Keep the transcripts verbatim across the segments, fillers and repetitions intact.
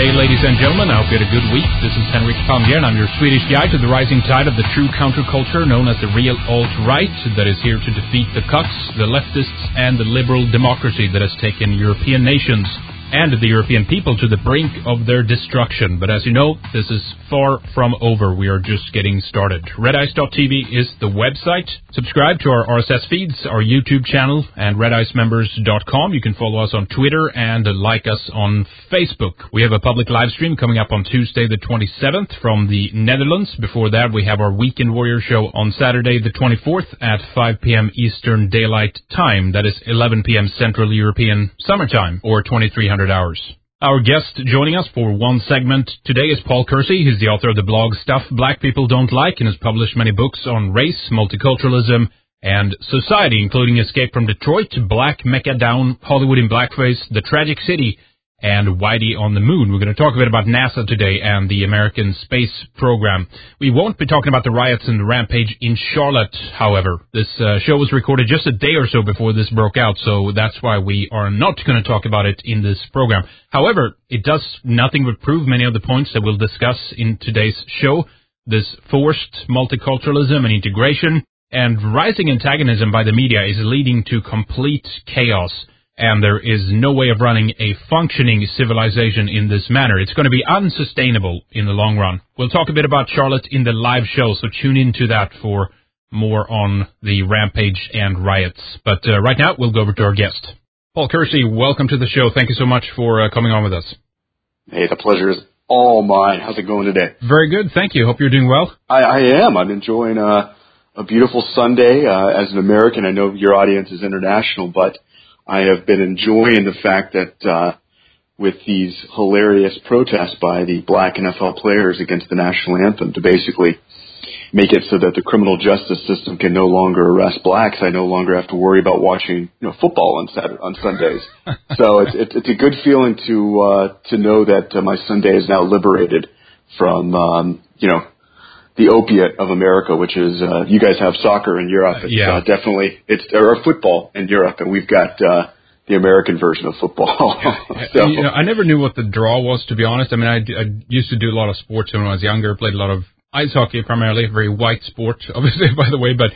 day, ladies and gentlemen. I hope you had a good week. This is Henrik Palmgren. I'm your Swedish guide to the rising tide of the true counterculture known as the real alt-right that is here to defeat the cucks, the leftists, and the liberal democracy that has taken European nations and the European people to the brink of their destruction. But as you know, this is far from over. We are just getting started. red ice dot t v is the website. Subscribe to our R S S feeds, our YouTube channel, and red ice members dot com. You can follow us on Twitter and like us on Facebook. We have a public live stream coming up on Tuesday the twenty-seventh from the Netherlands. Before that, we have our Weekend Warrior show on Saturday the twenty-fourth at five p.m. Eastern Daylight Time. That is eleven p.m. Central European Summertime, or twenty-three hundred hours. Our guest joining us for one segment today is Paul Kersey. He's the author of the blog Stuff Black People Don't Like and has published many books on race, multiculturalism, and society, including Escape from Detroit, Black Mecca Down, Hollywood in Blackface, The Tragic City, and Whitey on the Moon. We're going to talk a bit about NASA today and the American space program. We won't be talking about the riots and the rampage in Charlotte, however. This uh, show was recorded just a day or so before this broke out, so that's why we are not going to talk about it in this program. However, it does nothing but prove many of the points that we'll discuss in today's show. This forced multiculturalism and integration and rising antagonism by the media is leading to complete chaos. And there is no way of running a functioning civilization in this manner. It's going to be unsustainable in the long run. We'll talk a bit about Charlotte in the live show, so tune into that for more on the rampage and riots. But uh, right now, we'll go over to our guest. Paul Kersey, welcome to the show. Thank you so much for uh, coming on with us. Hey, the pleasure is all mine. How's it going today? Very good, thank you. Hope you're doing well. I, I am. I'm enjoying uh, a beautiful Sunday. Uh, as an American, I know your audience is international, but I have been enjoying the fact that uh, with these hilarious protests by the black N F L players against the national anthem to basically make it so that the criminal justice system can no longer arrest blacks, I no longer have to worry about watching you know football on Saturday, on Sundays. So it's, it's it's a good feeling to uh, to know that uh, my Sunday is now liberated from um, you know. the opiate of America, which is, uh, you guys have soccer in Europe. It's, yeah. uh, definitely, it's, or football in Europe, and we've got, uh, the American version of football. so. You know, I never knew what the draw was, to be honest. I mean, I, I used to do a lot of sports when I was younger, played a lot of ice hockey primarily, a very white sport, obviously, by the way, but,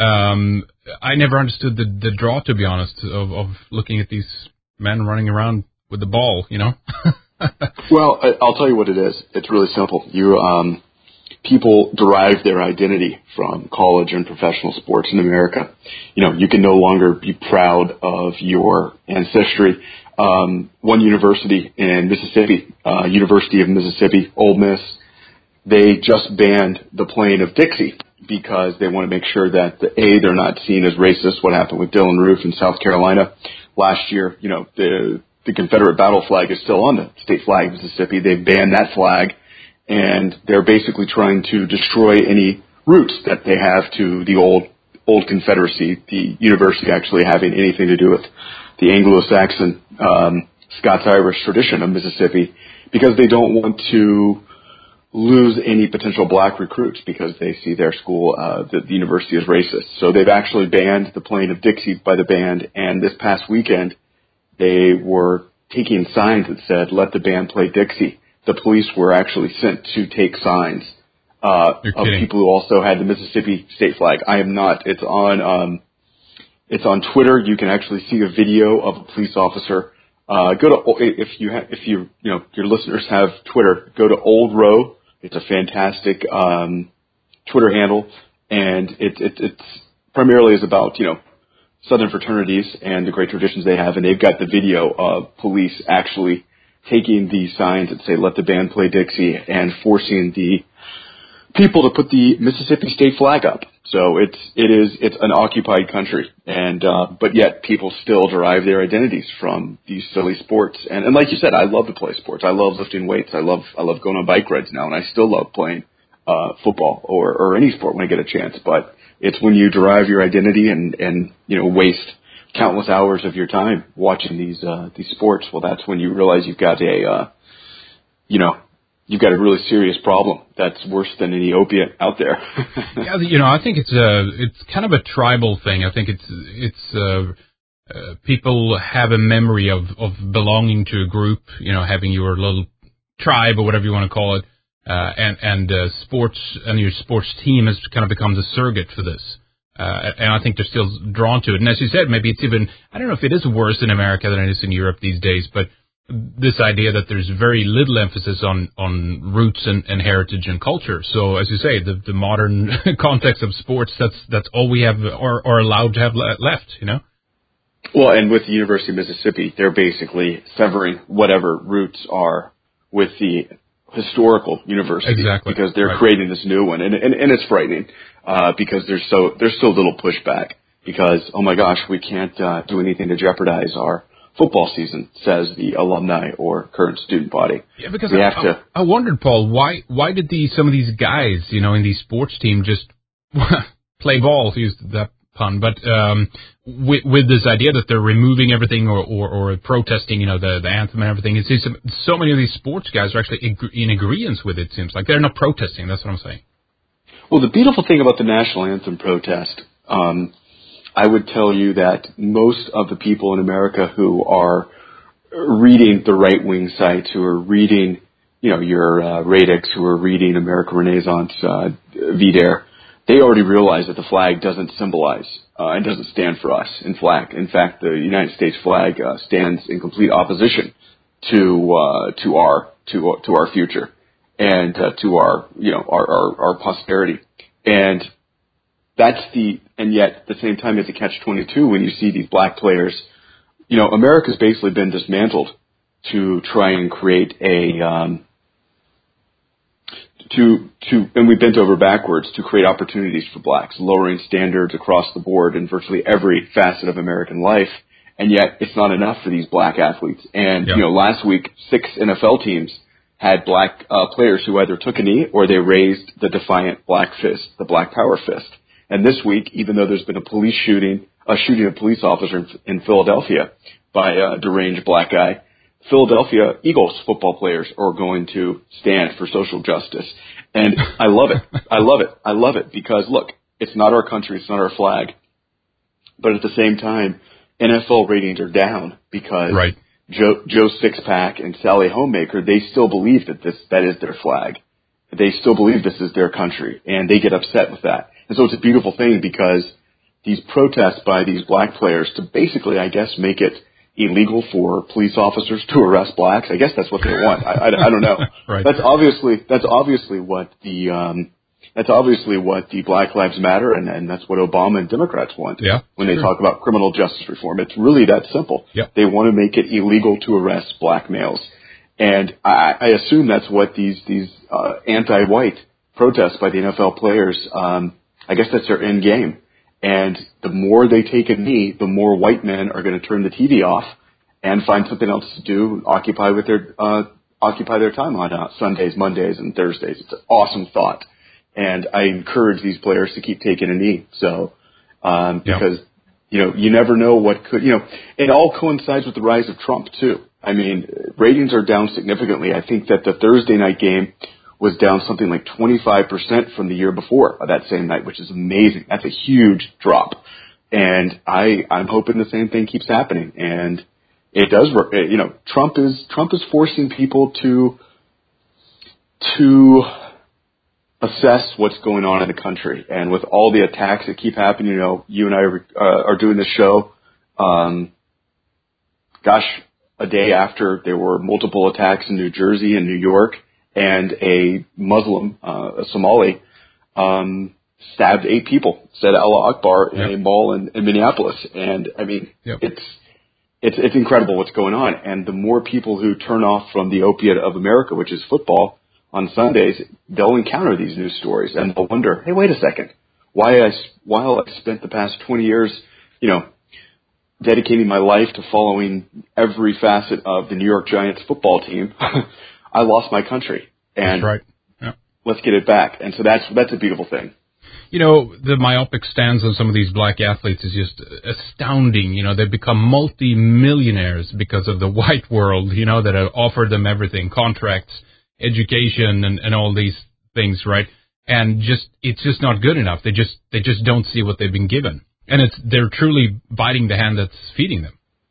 um, I never understood the, the draw, to be honest, of, of looking at these men running around with the ball, you know? Well, I, I'll tell you what it is. It's really simple. You, um, people derive their identity from college and professional sports in America. You know, you can no longer be proud of your ancestry. Um, one university in Mississippi, uh, University of Mississippi, Ole Miss, they just banned the playing of Dixie because they want to make sure that, the, A, they're not seen as racist. What happened with Dylan Roof in South Carolina last year, you know, the, the Confederate battle flag is still on the state flag of Mississippi. They banned that flag. And they're basically trying to destroy any roots that they have to the old old Confederacy, the university actually having anything to do with the Anglo-Saxon, um, Scots-Irish tradition of Mississippi, because they don't want to lose any potential black recruits because they see their school, uh, the, the university, as racist. So they've actually banned the playing of Dixie by the band, and this past weekend they were taking signs that said, "Let the band play Dixie." The police were actually sent to take signs uh, of people who also had the Mississippi state flag. I am not. It's on. Um, it's on Twitter. You can actually see a video of a police officer. Uh, go to if you ha- if you you know your listeners have Twitter. Go to Old Row. It's a fantastic um, Twitter handle, and it, it it's primarily is about you know Southern fraternities and the great traditions they have, and they've got the video of police actually taking these signs that say, "Let the band play Dixie," and forcing the people to put the Mississippi state flag up. So it's, it is, it's an occupied country. And, uh, but yet people still derive their identities from these silly sports. And, and like you said, I love to play sports. I love lifting weights. I love, I love going on bike rides now, and I still love playing, uh, football or, or any sport when I get a chance. But it's when you derive your identity and, and, you know, waste countless hours of your time watching these uh, these sports, well, that's when you realize you've got a, uh, you know, you've got a really serious problem that's worse than any opiate out there. Yeah, you know, I think it's a it's kind of a tribal thing. I think it's it's uh, uh, people have a memory of of belonging to a group. You know, having your little tribe or whatever you want to call it, uh, and and uh, sports and your sports team has kind of become the surrogate for this. Uh, and I think they're still drawn to it. And as you said, maybe it's even, I don't know if it is worse in America than it is in Europe these days, but this idea that there's very little emphasis on, on roots and, and heritage and culture. So as you say, the, the modern context of sports, that's, that's all we have or, or allowed to have left, you know? Well, and with the University of Mississippi, they're basically severing whatever roots are with the historical university. Exactly. Because they're right. creating this new one. And, and, and it's frightening, uh, because there's so, there's so little pushback because, oh my gosh, we can't, uh, do anything to jeopardize our football season, says the alumni or current student body. Yeah, because we I, have to, I, I wondered, Paul, why why did these some of these guys, you know, in these sports team just play ball, to use that pun, but um, with, with this idea that they're removing everything or, or, or protesting, you know, the, the anthem and everything. It seems so many of these sports guys are actually in agreement with it, seems like. They're not protesting, that's what I'm saying. Well, the beautiful thing about the national anthem protest, um, I would tell you that most of the people in America who are reading the right-wing sites, who are reading, you know, your uh, Radix, who are reading American Renaissance, uh, V D A R E, they already realize that the flag doesn't symbolize uh, and doesn't stand for us. In fact, in fact, the United States flag uh, stands in complete opposition to uh, to our to to our future and uh, to our you know our, our our posterity. And that's the, and yet at the same time, it's a catch twenty-two when you see these black players. You know, America's basically been dismantled to try and create a, um, to, to, and we bent over backwards to create opportunities for blacks, lowering standards across the board in virtually every facet of American life. And yet it's not enough for these black athletes. And, yep. you know, last week, six N F L teams had black uh, players who either took a knee or they raised the defiant black fist, the black power fist. And this week, even though there's been a police shooting, a shooting of a police officer in, in Philadelphia by a deranged black guy, Philadelphia Eagles football players are going to stand for social justice. And I love it. I love it. I love it because, look, it's not our country. It's not our flag. But at the same time, N F L ratings are down because right. Joe, Joe Sixpack and Sally Homemaker, they still believe that this, that is their flag. They still believe this is their country, and they get upset with that. And so it's a beautiful thing because these protests by these black players to basically, I guess, make it illegal for police officers to arrest blacks. I guess that's what they want. I, I, I don't know. right. That's obviously that's obviously what the um, that's obviously what the Black Lives Matter and, and that's what Obama and Democrats want. Yeah, when they sure. talk about criminal justice reform, it's really that simple. Yep. They want to make it illegal to arrest black males, and I, I assume that's what these these uh, anti-white protests by the N F L players. Um, I guess that's their end game. And the more they take a knee, the more white men are going to turn the T V off and find something else to do, occupy with their uh, occupy their time on uh, Sundays, Mondays, and Thursdays. It's an awesome thought, and I encourage these players to keep taking a knee. So um, because yep. you know you never know what could you know it all coincides with the rise of Trump too. I mean, ratings are down significantly. I think that the Thursday night game was down something like twenty-five percent from the year before that same night, which is amazing. That's a huge drop. And I, I'm hoping the same thing keeps happening. And it does work. You know, Trump is, Trump is forcing people to, to assess what's going on in the country. And with all the attacks that keep happening, you know, you and I are, uh, are doing this show, um, gosh, a day after there were multiple attacks in New Jersey and New York, and a Muslim, uh, a Somali, um, stabbed eight people, said Allah Akbar in yep. a mall in, in Minneapolis. And I mean, yep. it's, it's, it's incredible what's going on. And the more people who turn off from the opiate of America, which is football, on Sundays, they'll encounter these news stories and they'll wonder, hey, wait a second. Why I, while I spent the past twenty years, you know, dedicating my life to following every facet of the New York Giants football team, I lost my country, and that's right. Yeah. let's get it back. And so that's that's a beautiful thing. You know, the myopic stance on some of these black athletes is just astounding. You know, they've become multi-millionaires because of the white world, you know, that have offered them everything, contracts, education, and, and all these things, right? And just it's just not good enough. They just they just don't see what they've been given, and it's they're truly biting the hand that's feeding them.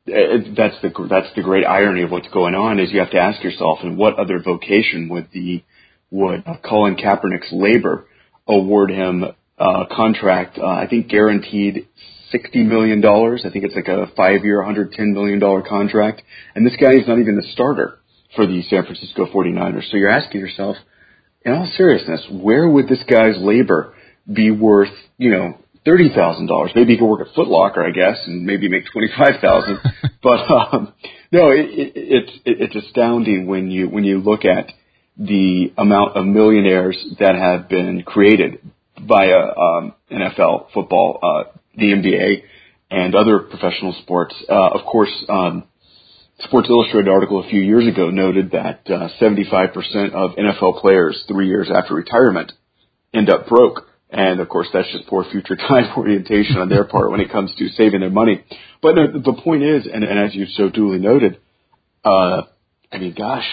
it, that's the that's the great irony of what's going on is you have to ask yourself, in what other vocation would the would Colin Kaepernick's labor award him a contract? Uh, I think guaranteed sixty million dollars. I think it's like a five-year, one hundred ten million dollars contract. And this guy is not even the starter for the San Francisco forty-niners. So you're asking yourself, in all seriousness, where would this guy's labor be worth, you know, thirty thousand dollars? Maybe he could work at Foot Locker, I guess, and maybe make twenty-five thousand dollars. But um, no, it, it, it's it, it's astounding when you when you look at the amount of millionaires that have been created via um, N F L football, uh, the N B A, and other professional sports. Uh, of course, um, Sports Illustrated article a few years ago noted that uh, seventy-five percent of N F L players three years after retirement end up broke. And, of course, that's just poor future time orientation on their part when it comes to saving their money. But uh, the point is, and, and as you so duly noted, uh, I mean, gosh,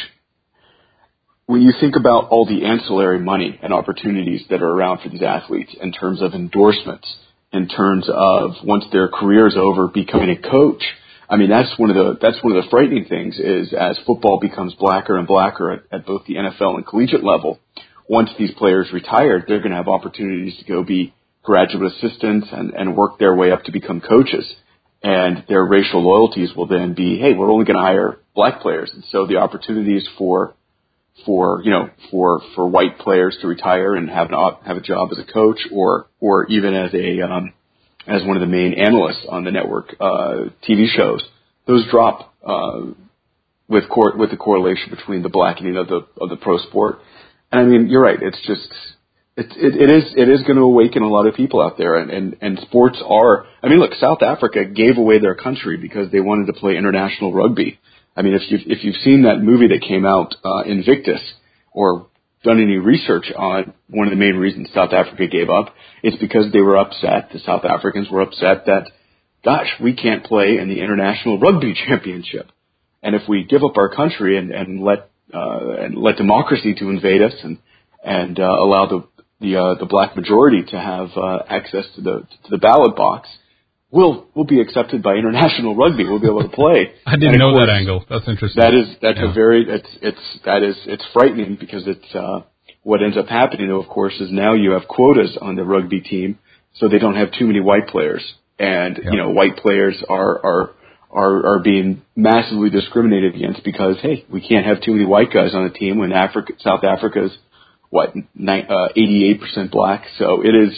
when you think about all the ancillary money and opportunities that are around for these athletes in terms of endorsements, in terms of once their career is over, becoming a coach, I mean, that's one of the that's one of the frightening things is as football becomes blacker and blacker at, at both the N F L and collegiate level, once these players retire, they're going to have opportunities to go be graduate assistants and, and work their way up to become coaches. And their racial loyalties will then be, hey, we're only going to hire black players. And so the opportunities for for, you know, for, for white players to retire and have an, have a job as a coach or, or even as a, um, as one of the main analysts on the network, uh, T V shows, those drop, uh, with cor- with the correlation between the blackening of the, of the pro sport. And I mean, you're right. It's just, it, it, it is, it is going to awaken a lot of people out there and, and, and sports are, I mean, look, South Africa gave away their country because they wanted to play international rugby. I mean, if you've, if you've seen that movie that came out, uh, Invictus, or done any research on one of the main reasons South Africa gave up, it's because they were upset, the South Africans were upset that, gosh, we can't play in the International Rugby Championship. And if we give up our country and, and let, uh, and let democracy to invade us and, and, uh, allow the, the, uh, the black majority to have, uh, access to the, to the ballot box, We'll we'll be accepted by international rugby. We'll be able to play. I didn't know course, that angle. That's interesting. That is that's yeah. a very it's it's that is it's frightening because it's uh, what ends up happening. Though, of course, is now you have quotas on the rugby team, so they don't have too many white players, and yep. you know white players are are are are being massively discriminated against because hey, we can't have too many white guys on the team when Africa South Africa's what eighty-eight percent black. So it is.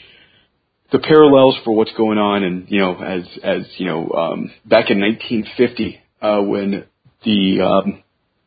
The parallels for what's going on, and you know, as as you know, um, back in nineteen fifty, uh, when the um,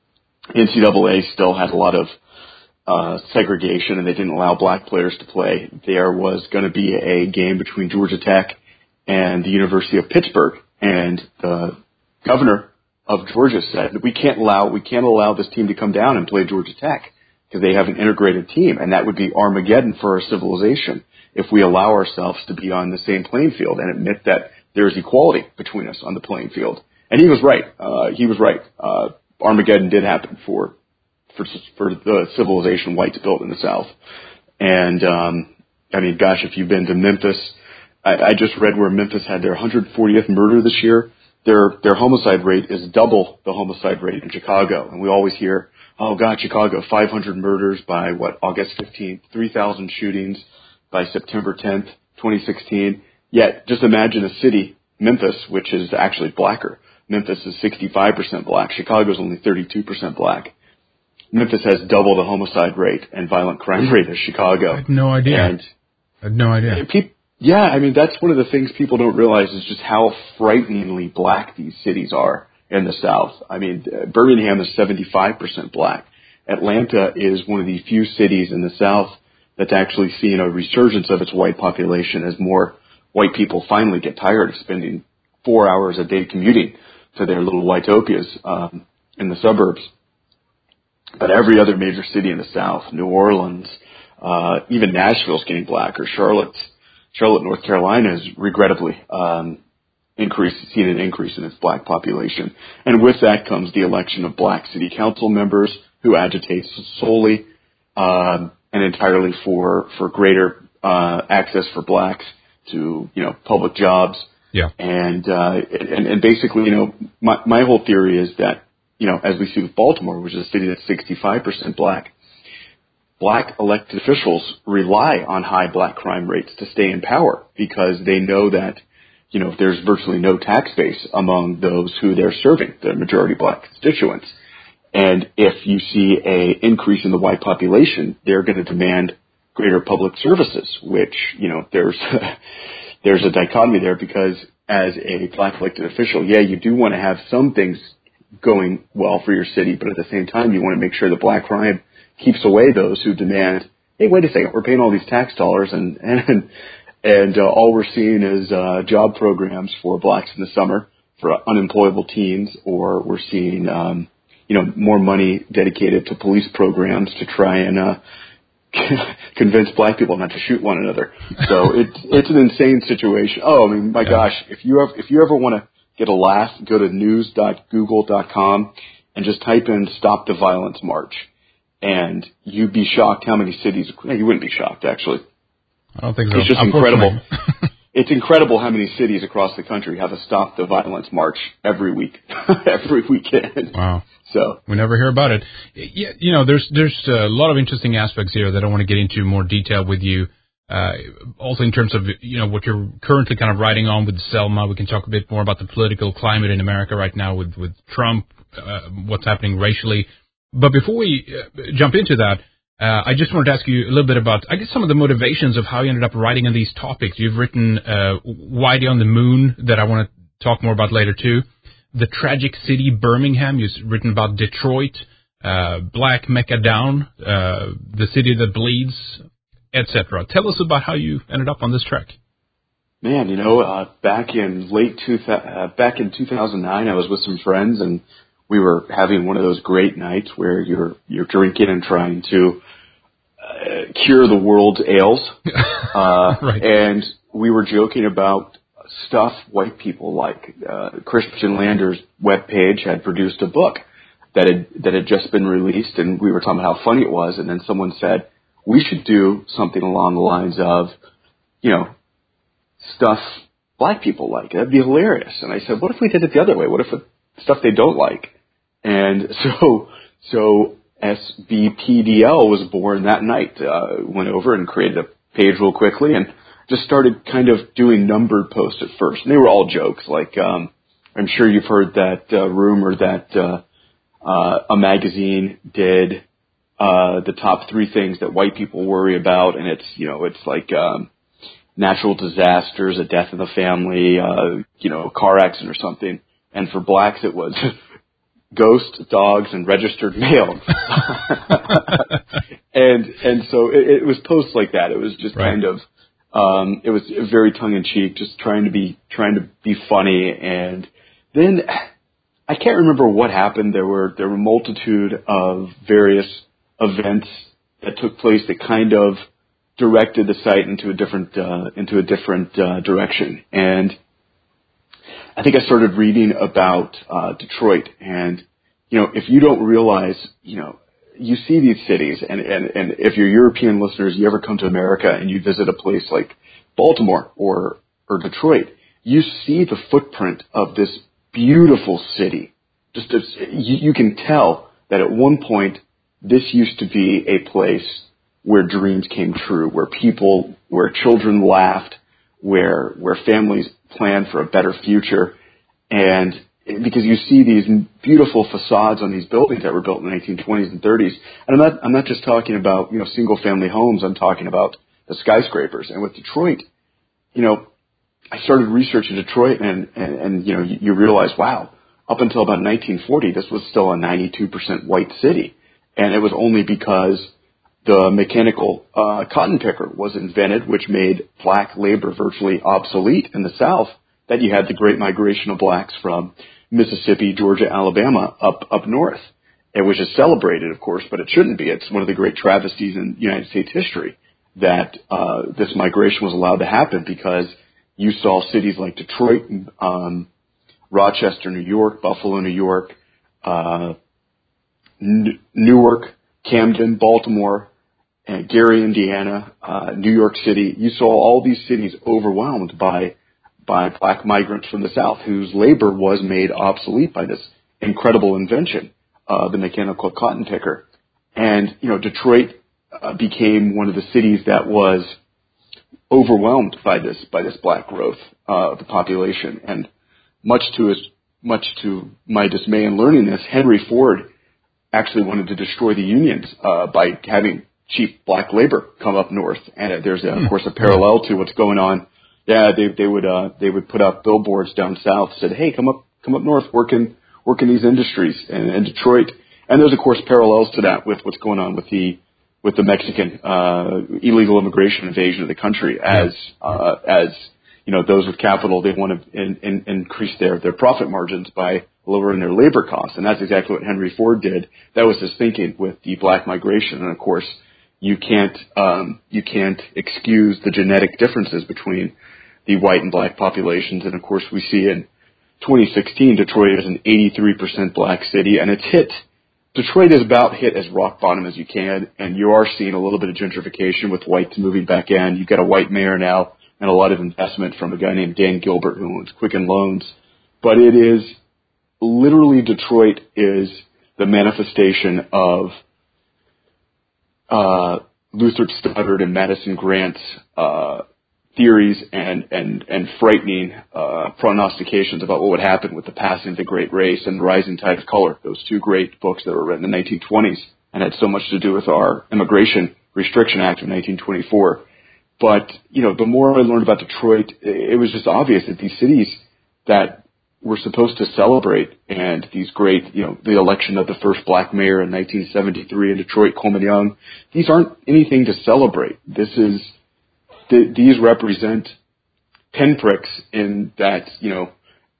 N C double A still had a lot of uh, segregation, and they didn't allow black players to play, there was going to be a game between Georgia Tech and the University of Pittsburgh, and the governor of Georgia said we can't allow we can't allow this team to come down and play Georgia Tech because they have an integrated team, and that would be Armageddon for our civilization. If we allow ourselves to be on the same playing field and admit that there's equality between us on the playing field. And he was right. Uh, he was right. Uh, Armageddon did happen for, for, for the civilization whites built in the South. And, um, I mean, gosh, if you've been to Memphis, I, I just read where Memphis had their one hundred fortieth murder this year. Their, their homicide rate is double the homicide rate in Chicago. And we always hear, oh God, Chicago, five hundred murders by what, August fifteenth, three thousand shootings by September tenth, twenty sixteen. Yet, just imagine a city, Memphis, which is actually blacker. Memphis is sixty-five percent black. Chicago is only thirty-two percent black. Memphis has double the homicide rate and violent crime rate as Chicago. I had no idea. And I had no idea. Pe- yeah, I mean, that's one of the things people don't realize is just how frighteningly black these cities are in the South. I mean, uh, Birmingham is seventy-five percent black. Atlanta is one of the few cities in the South that's actually seeing a resurgence of its white population as more white people finally get tired of spending four hours a day commuting to their little whiteutopias um, in the suburbs. But every other major city in the South, New Orleans, uh, even Nashville's getting blacker. Charlotte, Charlotte, North Carolina is regrettably um, increase, seen an increase in its black population. And with that comes the election of black city council members who agitate solely um, and entirely for, for greater uh, access for blacks to, you know, public jobs, Yeah. And, uh, and, and basically, you know, my, my whole theory is that, you know, as we see with Baltimore, which is a city that's sixty-five percent black, black elected officials rely on high black crime rates to stay in power because they know that, you know, there's virtually no tax base among those who they're serving, the majority black constituents. And if you see a increase in the white population, they're going to demand greater public services, which, you know, there's there's a dichotomy there because as a black elected official, yeah, you do want to have some things going well for your city, but at the same time, you want to make sure that black crime keeps away those who demand, hey, wait a second, we're paying all these tax dollars and and and uh, all we're seeing is uh, job programs for blacks in the summer for unemployable teens, or we're seeing um, you know, more money dedicated to police programs to try and uh, convince black people not to shoot one another. So it's it's an insane situation. Oh, I mean, my yeah. gosh, if you have, if you ever want to get a laugh, go to news dot google dot com and just type in "Stop the Violence March," and you'd be shocked how many cities. No, you wouldn't be shocked, actually. I don't think so. It's just incredible. It's incredible how many cities across the country have a Stop the Violence March every week, every weekend. Wow. So we never hear about it. Yeah, you know, there's there's a lot of interesting aspects here that I want to get into more detail with you. Uh, also in terms of, you know, what you're currently kind of writing on with Selma. We can talk a bit more about the political climate in America right now with, with Trump, uh, what's happening racially. But before we uh, jump into that, uh, I just wanted to ask you a little bit about, I guess, some of the motivations of how you ended up writing on these topics. You've written uh, Whitey on the Moon that I want to talk more about later too. The Tragic City, Birmingham. You've written about Detroit, uh, Black Mecca Down, uh, The City That Bleeds, et cetera. Tell us about how you ended up on this track. Man, you know, uh, back in late two, uh, back in two thousand nine, I was with some friends and we were having one of those great nights where you're you're drinking and trying to uh, cure the world's ails, uh, right. and we were joking about stuff white people like. Uh, Christian Lander's webpage had produced a book that had that had just been released, and we were talking about how funny it was, and then someone said, we should do something along the lines of, you know, stuff black people like. That'd be hilarious. And I said, what if we did it the other way? What if it, stuff they don't like? And so, so S B P D L was born that night. Uh, went over and created a page real quickly and just started kind of doing numbered posts at first. And they were all jokes. Like, um, I'm sure you've heard that uh, rumor that uh, uh, a magazine did uh, the top three things that white people worry about. And it's, you know, it's like um, natural disasters, a death in the family, uh, you know, a car accident or something. And for blacks, it was ghosts, dogs, and registered mail. and and so it, it was posts like that. It was just right. kind of, um, it was very tongue in cheek, just trying to be trying to be funny. And then I can't remember what happened. There were there were a multitude of various events that took place that kind of directed the site into a different uh, into a different uh, direction. And I think I started reading about uh, Detroit, and you know, if you don't realize, you know, you see these cities, and, and, and if you're European listeners, you ever come to America and you visit a place like Baltimore or or Detroit, you see the footprint of this beautiful city. Just as, you, you can tell that at one point this used to be a place where dreams came true, where people, where children laughed, where where families planned for a better future. And because you see these beautiful facades on these buildings that were built in the nineteen twenties and thirties. And I'm not, I'm not just talking about, you know, single family homes. I'm talking about the skyscrapers. And with Detroit, you know, I started researching Detroit and, and, and you know, you, you realize, wow, up until about nineteen forty, this was still a ninety-two percent white city. And it was only because the mechanical uh, cotton picker was invented, which made black labor virtually obsolete in the South, that you had the great migration of blacks from Mississippi, Georgia, Alabama up up north. It was just celebrated, of course, but it shouldn't be. It's one of the great travesties in United States history that uh, this migration was allowed to happen, because you saw cities like Detroit, um, Rochester, New York, Buffalo, New York, uh, N- Newark, Camden, Baltimore, and Gary, Indiana, uh, New York City. You saw all these cities overwhelmed by by black migrants from the South whose labor was made obsolete by this incredible invention, uh, the mechanical cotton picker. And, you know, Detroit uh, became one of the cities that was overwhelmed by this, by this black growth uh, of the population. And much to his, much to my dismay in learning this, Henry Ford actually wanted to destroy the unions uh, by having cheap black labor come up north. And uh, there's, a, of course, a parallel to what's going on. Yeah, they they would uh, they would put up billboards down south, said, "Hey, come up come up north, work in work in these industries in, in Detroit." And there's of course parallels to that with what's going on with the with the Mexican uh, illegal immigration invasion of the country. As uh, as you know, those with capital, they want to in, in, increase their their profit margins by lowering their labor costs, and that's exactly what Henry Ford did. That was his thinking with the black migration, and of course, you can't um, you can't excuse the genetic differences between the white and black populations. And of course, we see in twenty sixteen, Detroit is an eighty-three percent black city, and it's hit. Detroit is about hit as rock bottom as you can, and you are seeing a little bit of gentrification with whites moving back in. You've got a white mayor now, and a lot of investment from a guy named Dan Gilbert who owns Quicken Loans. But it is literally, Detroit is the manifestation of uh, Luther Studdard and Madison Grant's uh, theories and, and, and frightening uh, prognostications about what would happen with the passing of the Great Race and the Rising Tide of Color, those two great books that were written in the nineteen twenties and had so much to do with our Immigration Restriction Act of nineteen twenty-four. But, you know, the more I learned about Detroit, it was just obvious that these cities that were supposed to celebrate, and these great, you know, the election of the first black mayor in nineteen seventy-three in Detroit, Coleman Young, these aren't anything to celebrate. This is, th- these represent pinpricks in that, you know,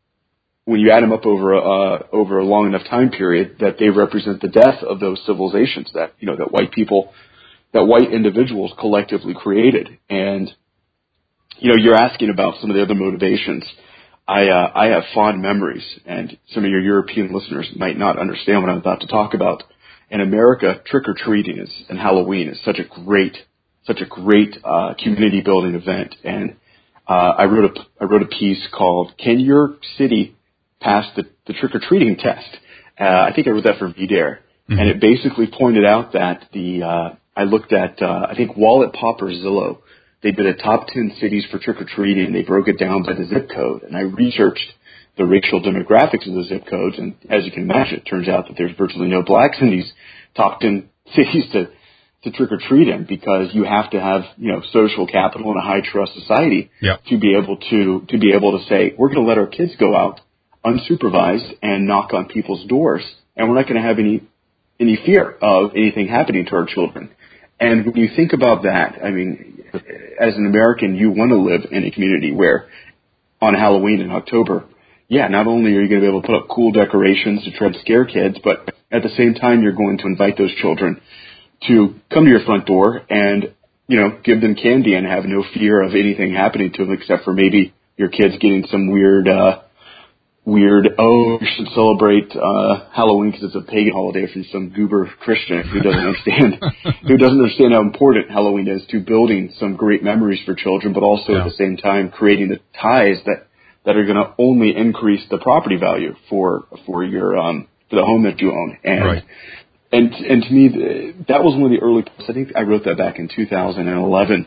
when you add them up over a, uh, over a long enough time period, that they represent the death of those civilizations that, you know, that white people, that white individuals collectively created. And, you know, you're asking about some of the other motivations. I, uh, I have fond memories, and some of your European listeners might not understand what I'm about to talk about. In America, trick-or-treating is, and Halloween is such a great, such a great, uh, community building event. And, uh, I wrote a, I wrote a piece called, "Can Your City Pass the, the Trick-or-Treating Test?" Uh, I think I wrote that for V D A R E. Mm-hmm. And it basically pointed out that the, uh, I looked at, uh, I think Wallet Pop or Zillow. They did a top ten cities for trick-or-treating, and they broke it down by the zip code. And I researched the racial demographics of the zip codes, and as you can imagine, it turns out that there's virtually no blacks in these top ten cities to, to trick-or-treat in, because you have to have, you know, social capital and a high-trust society yep. to be able to, to be able to say, we're going to let our kids go out unsupervised and knock on people's doors, and we're not going to have any, any fear of anything happening to our children. And when you think about that, I mean, as an American, you want to live in a community where on Halloween in October, yeah, not only are you going to be able to put up cool decorations to try to scare kids, but at the same time, you're going to invite those children to come to your front door and, you know, give them candy and have no fear of anything happening to them, except for maybe your kids getting some weird, uh, weird, oh, you should celebrate uh, Halloween because it's a pagan holiday from some goober Christian who doesn't understand who doesn't understand how important Halloween is to building some great memories for children, but also yeah. at the same time creating the ties that, that are going to only increase the property value for for your um, for the home that you own. And right. and and to me, that was one of the early posts. I think I wrote that back in two thousand eleven,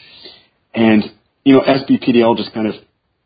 and you know, S B P D L just kind of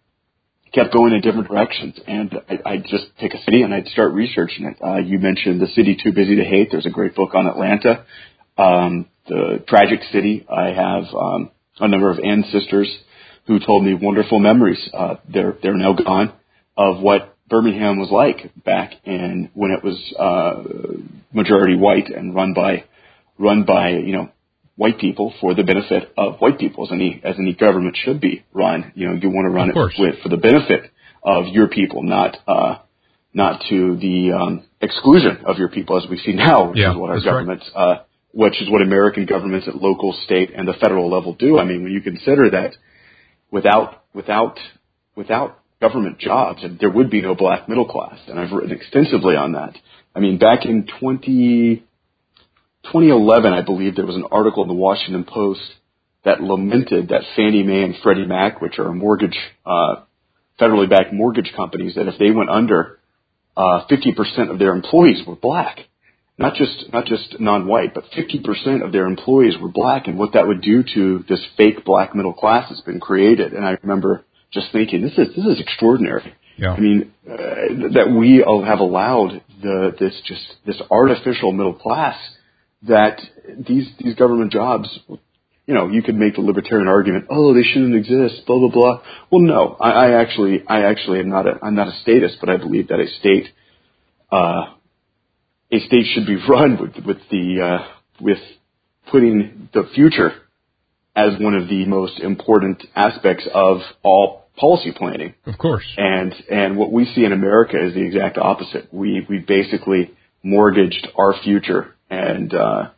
kept going in different directions, and I, I'd just pick a city and I'd start researching it. Uh, you mentioned The City Too Busy to Hate. There's a great book on Atlanta. Um, the Tragic City. I have um, a number of ancestors who told me wonderful memories. Uh, they're they're now gone, of what Birmingham was like back in when it was uh, majority white and run by run by you know. white people for the benefit of white people, as any as any government should be run. You know, you want to run it with, for the benefit of your people, not uh, not to the um, exclusion of your people, as we see now, which yeah, is what our governments, right. uh, which is what American governments at local, state, and the federal level do. I mean, when you consider that without without without government jobs, there would be no black middle class, and I've written extensively on that. I mean, back in twenty eleven, I believe, there was an article in the Washington Post that lamented that Fannie Mae and Freddie Mac, which are mortgage uh, federally backed mortgage companies that if they went under, uh, fifty percent of their employees were black. Not just, not just non-white, but fifty percent of their employees were black, and what that would do to this fake black middle class that's been created. And I remember just thinking, this is, this is extraordinary. Yeah. I mean, uh, that we have allowed the, this just, this artificial middle class that these, these government jobs, you know, you could make the libertarian argument, oh, they shouldn't exist, blah, blah, blah. Well, no, I, I actually, I actually am not a, I'm not a statist, but I believe that a state, uh, a state should be run with, with the, uh, with putting the future as one of the most important aspects of all policy planning. Of course. And, and what we see in America is the exact opposite. We, we basically mortgaged our future and, uh,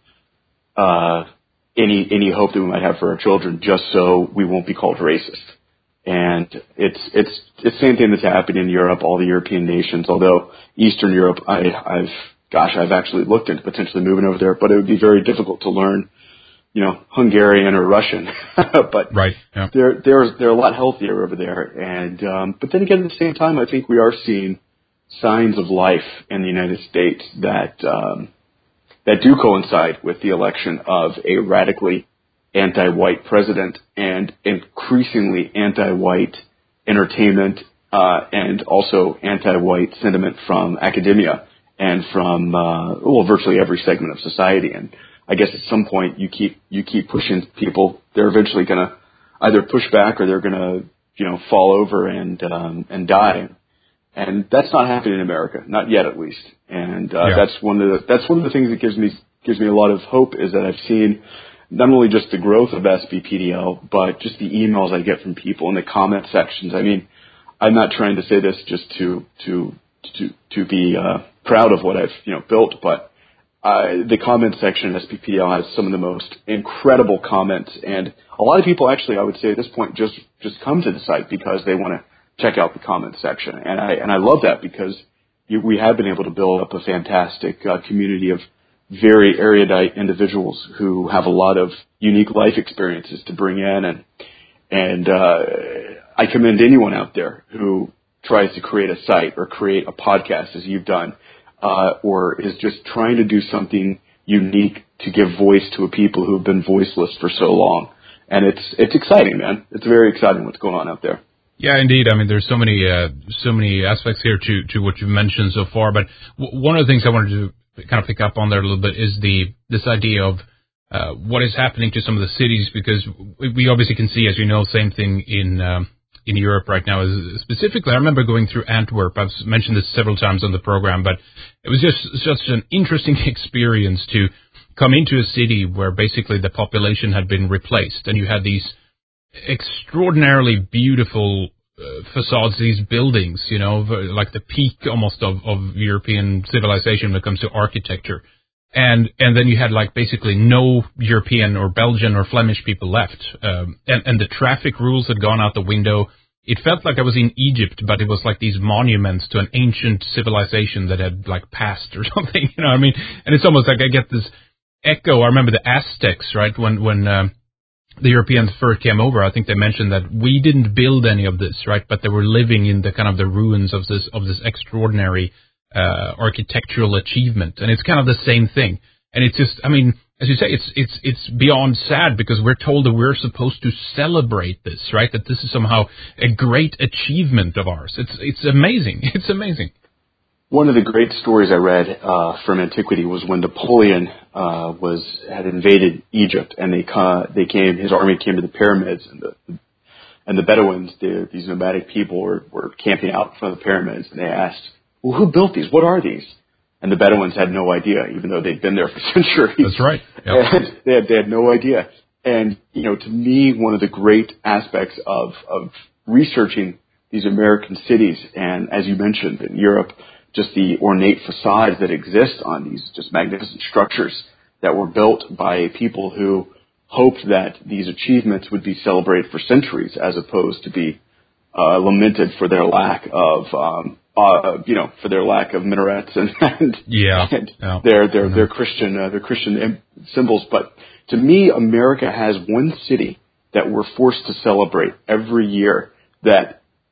uh, any, any hope that we might have for our children just so we won't be called racist. And it's, it's, it's the same thing that's happening in Europe, all the European nations, although Eastern Europe, I, I've, Gosh, I've actually looked into potentially moving over there, but it would be very difficult to learn, you know, Hungarian or Russian. but right, yeah. they're they're they're a lot healthier over there. And um, but then again, at the same time, I think we are seeing signs of life in the United States that um, that do coincide with the election of a radically anti-white president and increasingly anti-white entertainment uh, and also anti-white sentiment from academia. And from uh, well, virtually every segment of society, and I guess at some point you keep you keep pushing people, they're eventually going to either push back or they're going to you know fall over and um, and die, and that's not happening in America, not yet at least. And uh, yeah. that's one of the that's one of the things that gives me gives me a lot of hope is that I've seen not only just the growth of S B P D L, but just the emails I get from people in the comment sections. I mean, I'm not trying to say this just to to to to be uh, proud of what I've you know built, but uh, the comment section at S P P D L has some of the most incredible comments, and a lot of people actually, I would say at this point, just just come to the site because they want to check out the comment section, and I and I love that because you, we have been able to build up a fantastic uh, community of very erudite individuals who have a lot of unique life experiences to bring in, and and uh, I commend anyone out there who tries to create a site or create a podcast as you've done, uh, or is just trying to do something unique to give voice to a people who have been voiceless for so long. And it's, it's exciting, man. It's very exciting what's going on out there. Yeah, indeed. I mean, there's so many, uh, so many aspects here to, to what you've mentioned so far. But w- one of the things I wanted to kind of pick up on there a little bit is the, this idea of, uh, what is happening to some of the cities, because we obviously can see, as you know, same thing in, um, in Europe right now. Specifically, I remember going through Antwerp. I've mentioned this several times on the program, but it was just such an interesting experience to come into a city where basically the population had been replaced, and you had these extraordinarily beautiful uh, facades, these buildings, you know, like the peak almost of, of European civilization when it comes to architecture. And and then you had like basically no European or Belgian or Flemish people left, um, and and the traffic rules had gone out the window. It felt like I was in Egypt, but it was like these monuments to an ancient civilization that had like passed or something. You know what I mean? And it's almost like I get this echo. I remember the Aztecs, right? When when uh, the Europeans first came over, I think they mentioned that we didn't build any of this, right? But they were living in the kind of the ruins of this of this extraordinary Uh, architectural achievement, and it's kind of the same thing. And it's just, I mean, as you say, it's it's it's beyond sad because we're told that we're supposed to celebrate this, right? That this is somehow a great achievement of ours. It's it's amazing. It's amazing. One of the great stories I read uh, from antiquity was when Napoleon uh, was had invaded Egypt, and they ca- they came, his army came to the pyramids, and the and the Bedouins, the, these nomadic people, were, were camping out in front of the pyramids, and they asked, well, who built these? What are these? And the Bedouins had no idea, even though they'd been there for centuries. That's right. Yep. And they had, they had no idea. And, you know, to me, one of the great aspects of, of researching these American cities, and as you mentioned, in Europe, just the ornate facades that exist on these just magnificent structures that were built by people who hoped that these achievements would be celebrated for centuries as opposed to be uh, lamented for their lack of um, Uh, you know, for their lack of minarets and, and, yeah, and yeah. their their their Christian uh, their Christian symbols. But to me, America has one city that we're forced to celebrate every year that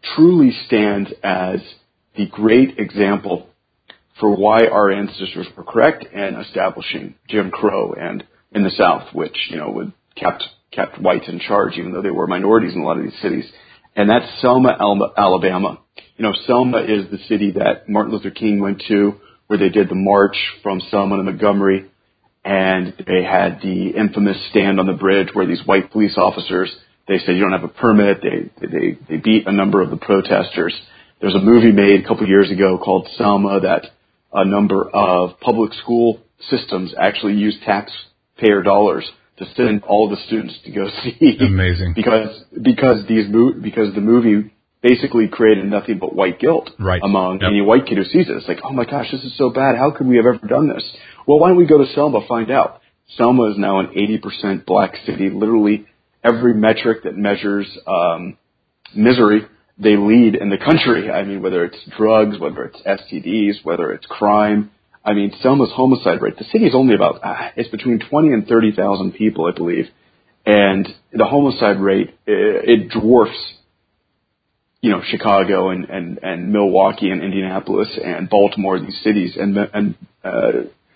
truly stands as the great example for why our ancestors were correct in establishing Jim Crow and in the South, which, you know, would kept kept whites in charge, even though they were minorities in a lot of these cities. And that's Selma, Alabama. You know, Selma is the city that Martin Luther King went to, where they did the march from Selma to Montgomery, and they had the infamous stand on the bridge where these white police officers, they said, you don't have a permit. They they they beat a number of the protesters. There's a movie made a couple of years ago called Selma that a number of public school systems actually use taxpayer dollars to send all the students to go see. Amazing. Because because these because the movie basically created nothing but white guilt right. among yep. any white kid who sees it. It's like, oh my gosh, this is so bad. How could we have ever done this? Well, why don't we go to Selma, find out? Selma is now an eighty percent black city. Literally every metric that measures um, misery, they lead in the country. I mean, whether it's drugs, whether it's S T Ds, whether it's crime. I mean, Selma's homicide rate, the city is only about, uh, it's between twenty and thirty thousand people, I believe. And the homicide rate, it, it dwarfs, you know, Chicago and, and, and Milwaukee and Indianapolis and Baltimore, these cities, and, and, uh,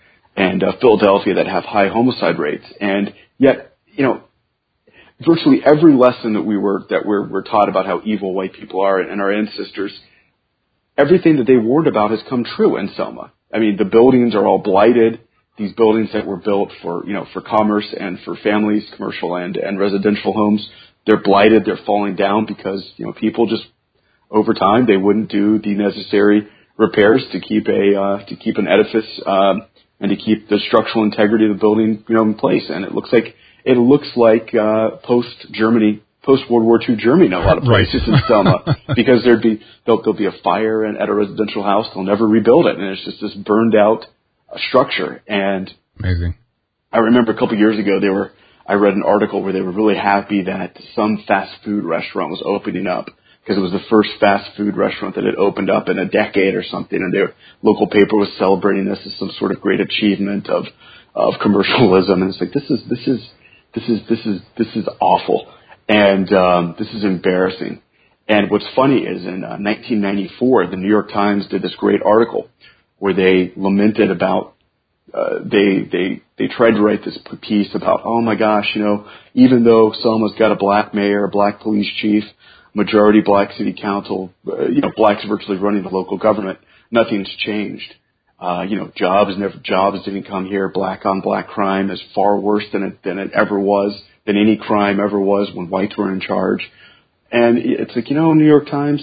and uh, Philadelphia that have high homicide rates. And yet, you know, virtually every lesson that we were, that we're, we're taught about how evil white people are and, and our ancestors, everything that they warned about has come true in Selma. I mean, the buildings are all blighted. These buildings that were built for, you know, for commerce and for families, commercial and, and residential homes, they're blighted. They're falling down because, you know, people just, over time, they wouldn't do the necessary repairs to keep a, uh, to keep an edifice, um, and to keep the structural integrity of the building, you know, in place. And it looks like, it looks like, uh, post-Germany, post-World War Two Germany in a lot of places right. in Selma, because there'd be, there'll, there'll be a fire at a residential house. They'll never rebuild it. And it's just this burned out uh, structure. And amazing. I remember a couple of years ago, they were, I read an article where they were really happy that some fast food restaurant was opening up because it was the first fast food restaurant that had opened up in a decade or something. And their local paper was celebrating this as some sort of great achievement of, of commercialism. And it's like, this is, this is, this is, this is, this is awful. And um, this is embarrassing. And what's funny is in uh, nineteen ninety-four, the New York Times did this great article where they lamented about, uh, they they they tried to write this piece about, oh my gosh, you know, even though Selma's got a black mayor, a black police chief, majority black city council, uh, you know, blacks virtually running the local government, nothing's changed. Uh, you know, jobs never jobs didn't come here. Black on black crime is far worse than it than it ever was. Than any crime ever was when whites were in charge. And it's like, you know, New York Times,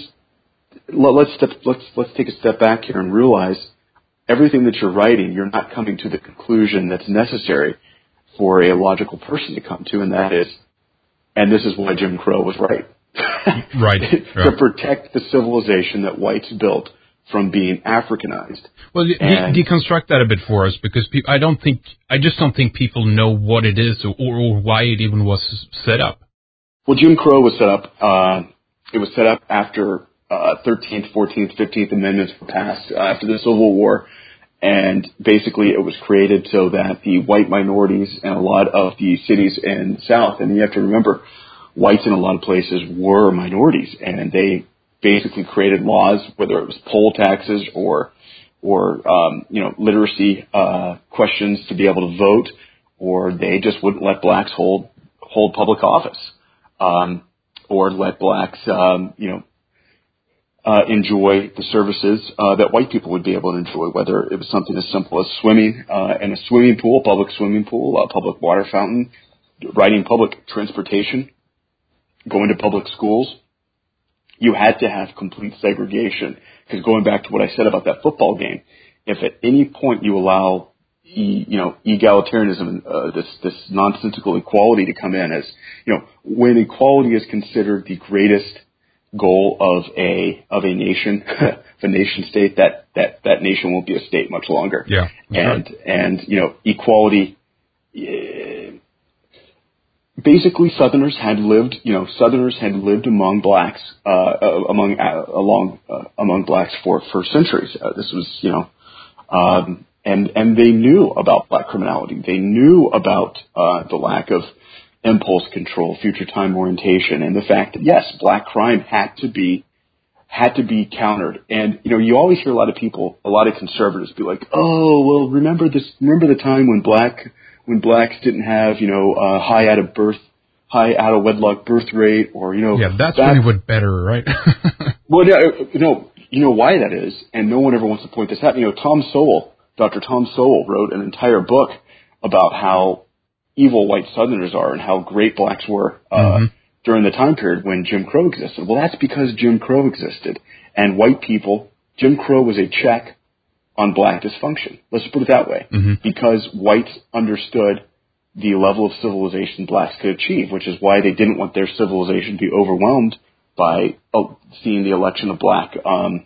let's step, let's, let's take a step back here and realize everything that you're writing, you're not coming to the conclusion that's necessary for a logical person to come to, and that is, and this is why Jim Crow was right. Right. to yeah. protect the civilization that whites built from being Africanized. Well, de- deconstruct that a bit for us, because pe- I don't think, I just don't think people know what it is or, or why it even was set up. Well, Jim Crow was set up, uh, it was set up after, uh, thirteenth, fourteenth, fifteenth Amendments were passed, uh, after the Civil War. And basically it was created so that the white minorities in a lot of the cities in the South, and you have to remember, whites in a lot of places were minorities, and they basically created laws, whether it was poll taxes or, or, um, you know, literacy, uh, questions to be able to vote, or they just wouldn't let blacks hold, hold public office, um, or let blacks, um, you know, uh, enjoy the services, uh, that white people would be able to enjoy, whether it was something as simple as swimming, uh, in a swimming pool, public swimming pool, a public water fountain, riding public transportation, going to public schools. You had to have complete segregation, because going back to what I said about that football game, if at any point you allow, e, you know, egalitarianism, uh, this this nonsensical equality to come in, as you know, when equality is considered the greatest goal of a of a nation, of a nation state, that that that nation won't be a state much longer. Yeah, and right. and you know, equality. Uh, Basically, Southerners had lived, you know, Southerners had lived among blacks, uh, uh among, uh, along, uh, among blacks for, for centuries. Uh, this was, you know, um, and, and they knew about black criminality. They knew about, uh, the lack of impulse control, future time orientation, and the fact that, yes, black crime had to be, had to be countered. And, you know, you always hear a lot of people, a lot of conservatives be like, oh, well, remember this, remember the time when black, when blacks didn't have, you know, uh, high out of birth, high out of wedlock birth rate, or, you know. Yeah, that's back, really what better, right? well, yeah, you know, you know why that is, and no one ever wants to point this out. You know, Tom Sowell, Doctor Tom Sowell wrote an entire book about how evil white Southerners are and how great blacks were, uh, mm-hmm. during the time period when Jim Crow existed. Well, that's because Jim Crow existed. And white people, Jim Crow was a check on black dysfunction. Let's put it that way. Mm-hmm. Because whites understood the level of civilization blacks could achieve, which is why they didn't want their civilization to be overwhelmed by uh, seeing the election of black, um,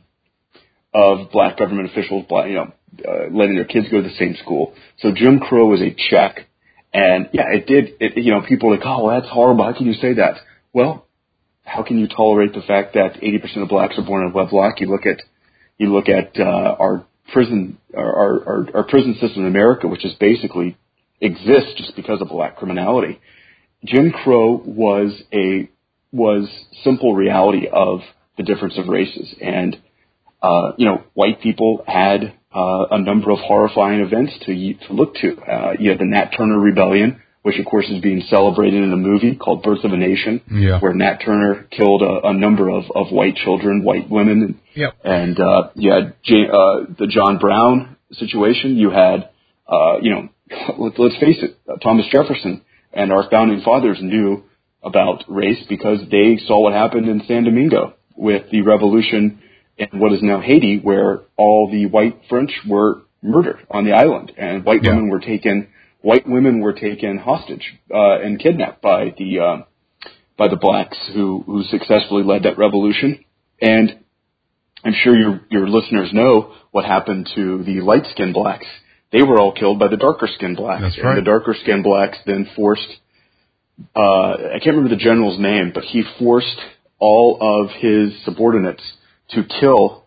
of black government officials, black, you know, uh, letting their kids go to the same school. So Jim Crow was a check. And yeah, it did, it, you know, people are like, oh, well, that's horrible. How can you say that? Well, how can you tolerate the fact that eighty percent of blacks are born in wedlock? You look at, you look at, uh, our prison, our, our, our prison system in America, which is basically exists just because of black criminality. Jim Crow was a, was simple reality of the difference of races. And, uh, you know, white people had, uh, a number of horrifying events to, to look to. Uh, you had the Nat Turner Rebellion, which of course is being celebrated in a movie called Birth of a Nation, yeah. where Nat Turner killed a, a number of, of white children, white women. And, yep. and uh, you had J- uh, the John Brown situation. You had, uh, you know, let's, let's face it, uh, Thomas Jefferson and our founding fathers knew about race because they saw what happened in San Domingo with the revolution in what is now Haiti, where all the white French were murdered on the island, and white yeah. women were taken White women were taken hostage uh, and kidnapped by the uh, by the blacks who, who successfully led that revolution. And I'm sure your your listeners know what happened to the light-skinned blacks. They were all killed by the darker-skinned blacks. That's right. And the darker-skinned blacks then forced, uh, I can't remember the general's name, but he forced all of his subordinates to kill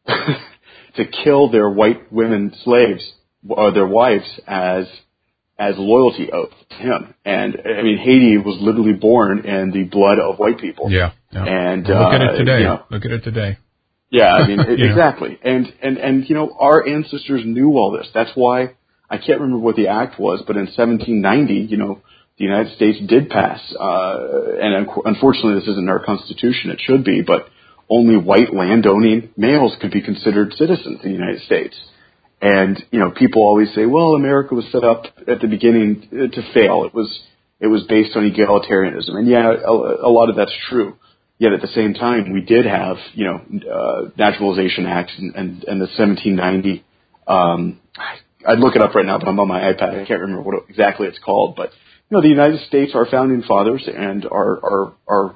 to kill their white women slaves, or their wives, as as loyalty oath to him. And I mean, Haiti was literally born in the blood of white people. Yeah. yeah. And well, look uh, at it today. You know, look at it today. Yeah, I mean, it, yeah. exactly. And, and, and, you know, our ancestors knew all this. That's why I can't remember what the act was, but in seventeen ninety, you know, the United States did pass, uh, and unfortunately this isn't in our Constitution. It should be, but only white landowning males could be considered citizens in the United States. And, you know, people always say, well, America was set up at the beginning to fail. It was, it was based on egalitarianism. And yeah, a, a lot of that's true. Yet at the same time, we did have, you know, uh, Naturalization Act and, and, and the seventeen ninety, um, I'd look it up right now, but I'm on my iPad. I can't remember what exactly it's called. But, you know, the United States, our founding fathers and our, our, our,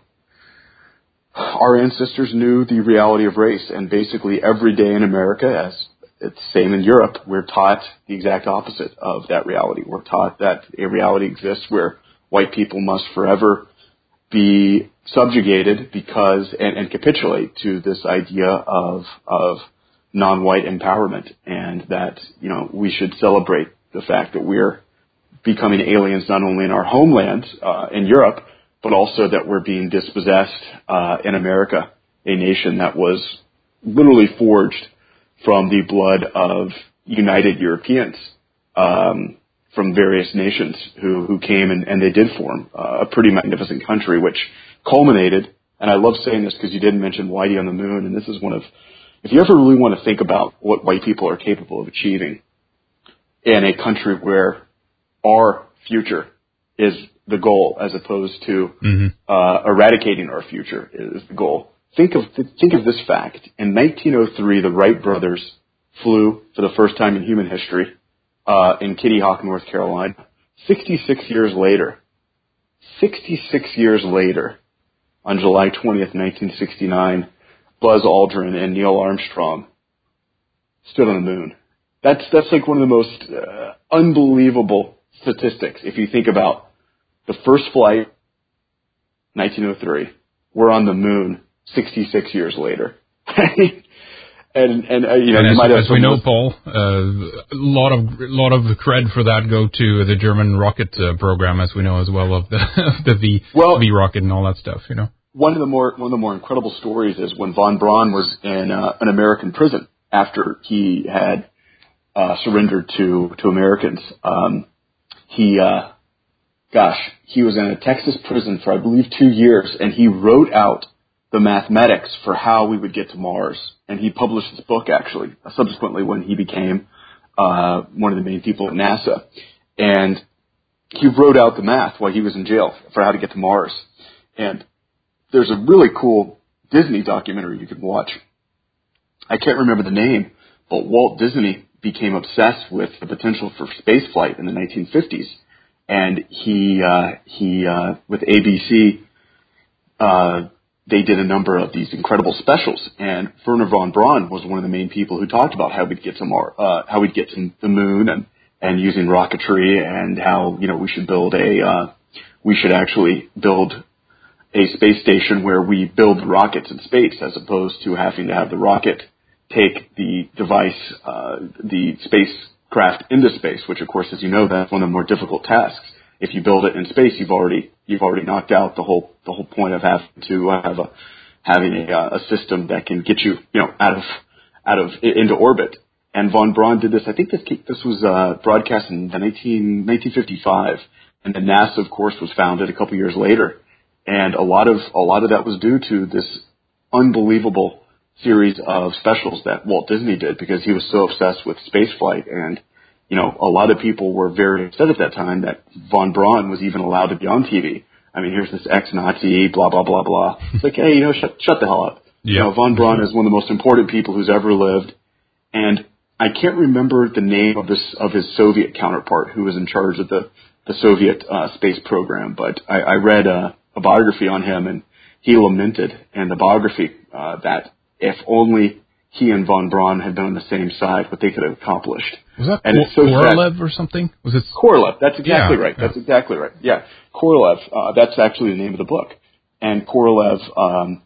our ancestors knew the reality of race. And basically every day in America, as it's the same in Europe, we're taught the exact opposite of that reality. We're taught that a reality exists where white people must forever be subjugated because and, and capitulate to this idea of of non-white empowerment, and that, you know, we should celebrate the fact that we're becoming aliens not only in our homeland uh, in Europe, but also that we're being dispossessed uh, in America, a nation that was literally forged from the blood of united Europeans um, from various nations who, who came and, and they did form uh, a pretty magnificent country, which culminated, and I love saying this because you didn't mention Whitey on the Moon, and this is one of, if you ever really want to think about what white people are capable of achieving in a country where our future is the goal as opposed to mm-hmm. uh, eradicating our future is the goal. Think of think of this fact. In nineteen oh three, the Wright brothers flew for the first time in human history uh, in Kitty Hawk, North Carolina. sixty-six years later, sixty-six years later, on July twentieth, nineteen sixty-nine, Buzz Aldrin and Neil Armstrong stood on the moon. That's that's like one of the most uh, unbelievable statistics. If you think about the first flight, nineteen oh three, we're on the moon sixty-six years later. and and uh, you know, and you as, might have as we know, Paul, uh, a lot of a lot of cred for that go to the German rocket uh, program, as we know as well, of the of the V well, V rocket and all that stuff. You know. one of the more one of the more incredible stories is when von Braun was in uh, an American prison after he had uh, surrendered to to Americans. Um, he, uh, gosh, he was in a Texas prison for I believe two years, and he wrote out the mathematics for how we would get to Mars. And he published this book actually subsequently when he became uh, one of the main people at NASA. And he wrote out the math while he was in jail for how to get to Mars. And there's a really cool Disney documentary you can watch. I can't remember the name, but Walt Disney became obsessed with the potential for space flight in the nineteen fifties. And he, uh, he, uh, with A B C, uh, they did a number of these incredible specials, and Wernher von Braun was one of the main people who talked about how we'd get to Mars, uh, how we'd get to the moon, and, and using rocketry, and how, you know, we should build a, uh, we should actually build a space station where we build rockets in space, as opposed to having to have the rocket take the device, uh, the spacecraft into space, which, of course, as you know, that's one of the more difficult tasks. If you build it in space, you've already you've already knocked out the whole the whole point of having to have a having a, a system that can get you you know out of out of into orbit. And von Braun did this. I think this this was uh, broadcast in nineteen fifty-five, and then NASA, of course, was founded a couple years later. And a lot of a lot of that was due to this unbelievable series of specials that Walt Disney did, because he was so obsessed with spaceflight. And you know, a lot of people were very upset at that time that von Braun was even allowed to be on T V. I mean, here's this ex-Nazi, blah, blah, blah, blah. It's like, hey, you know, shut, shut the hell up. Yeah. You know, von Braun is one of the most important people who's ever lived. And I can't remember the name of this, of his Soviet counterpart who was in charge of the, the Soviet uh, space program. But I, I read uh, a biography on him, and he lamented in the biography uh, that if only he and von Braun had been on the same side, what they could have accomplished. Was that and Kor- so Korolev or something? Was it Korolev? That's exactly yeah, right. Yeah. That's exactly right. Yeah, Korolev. Uh, that's actually the name of the book. And Korolev, um,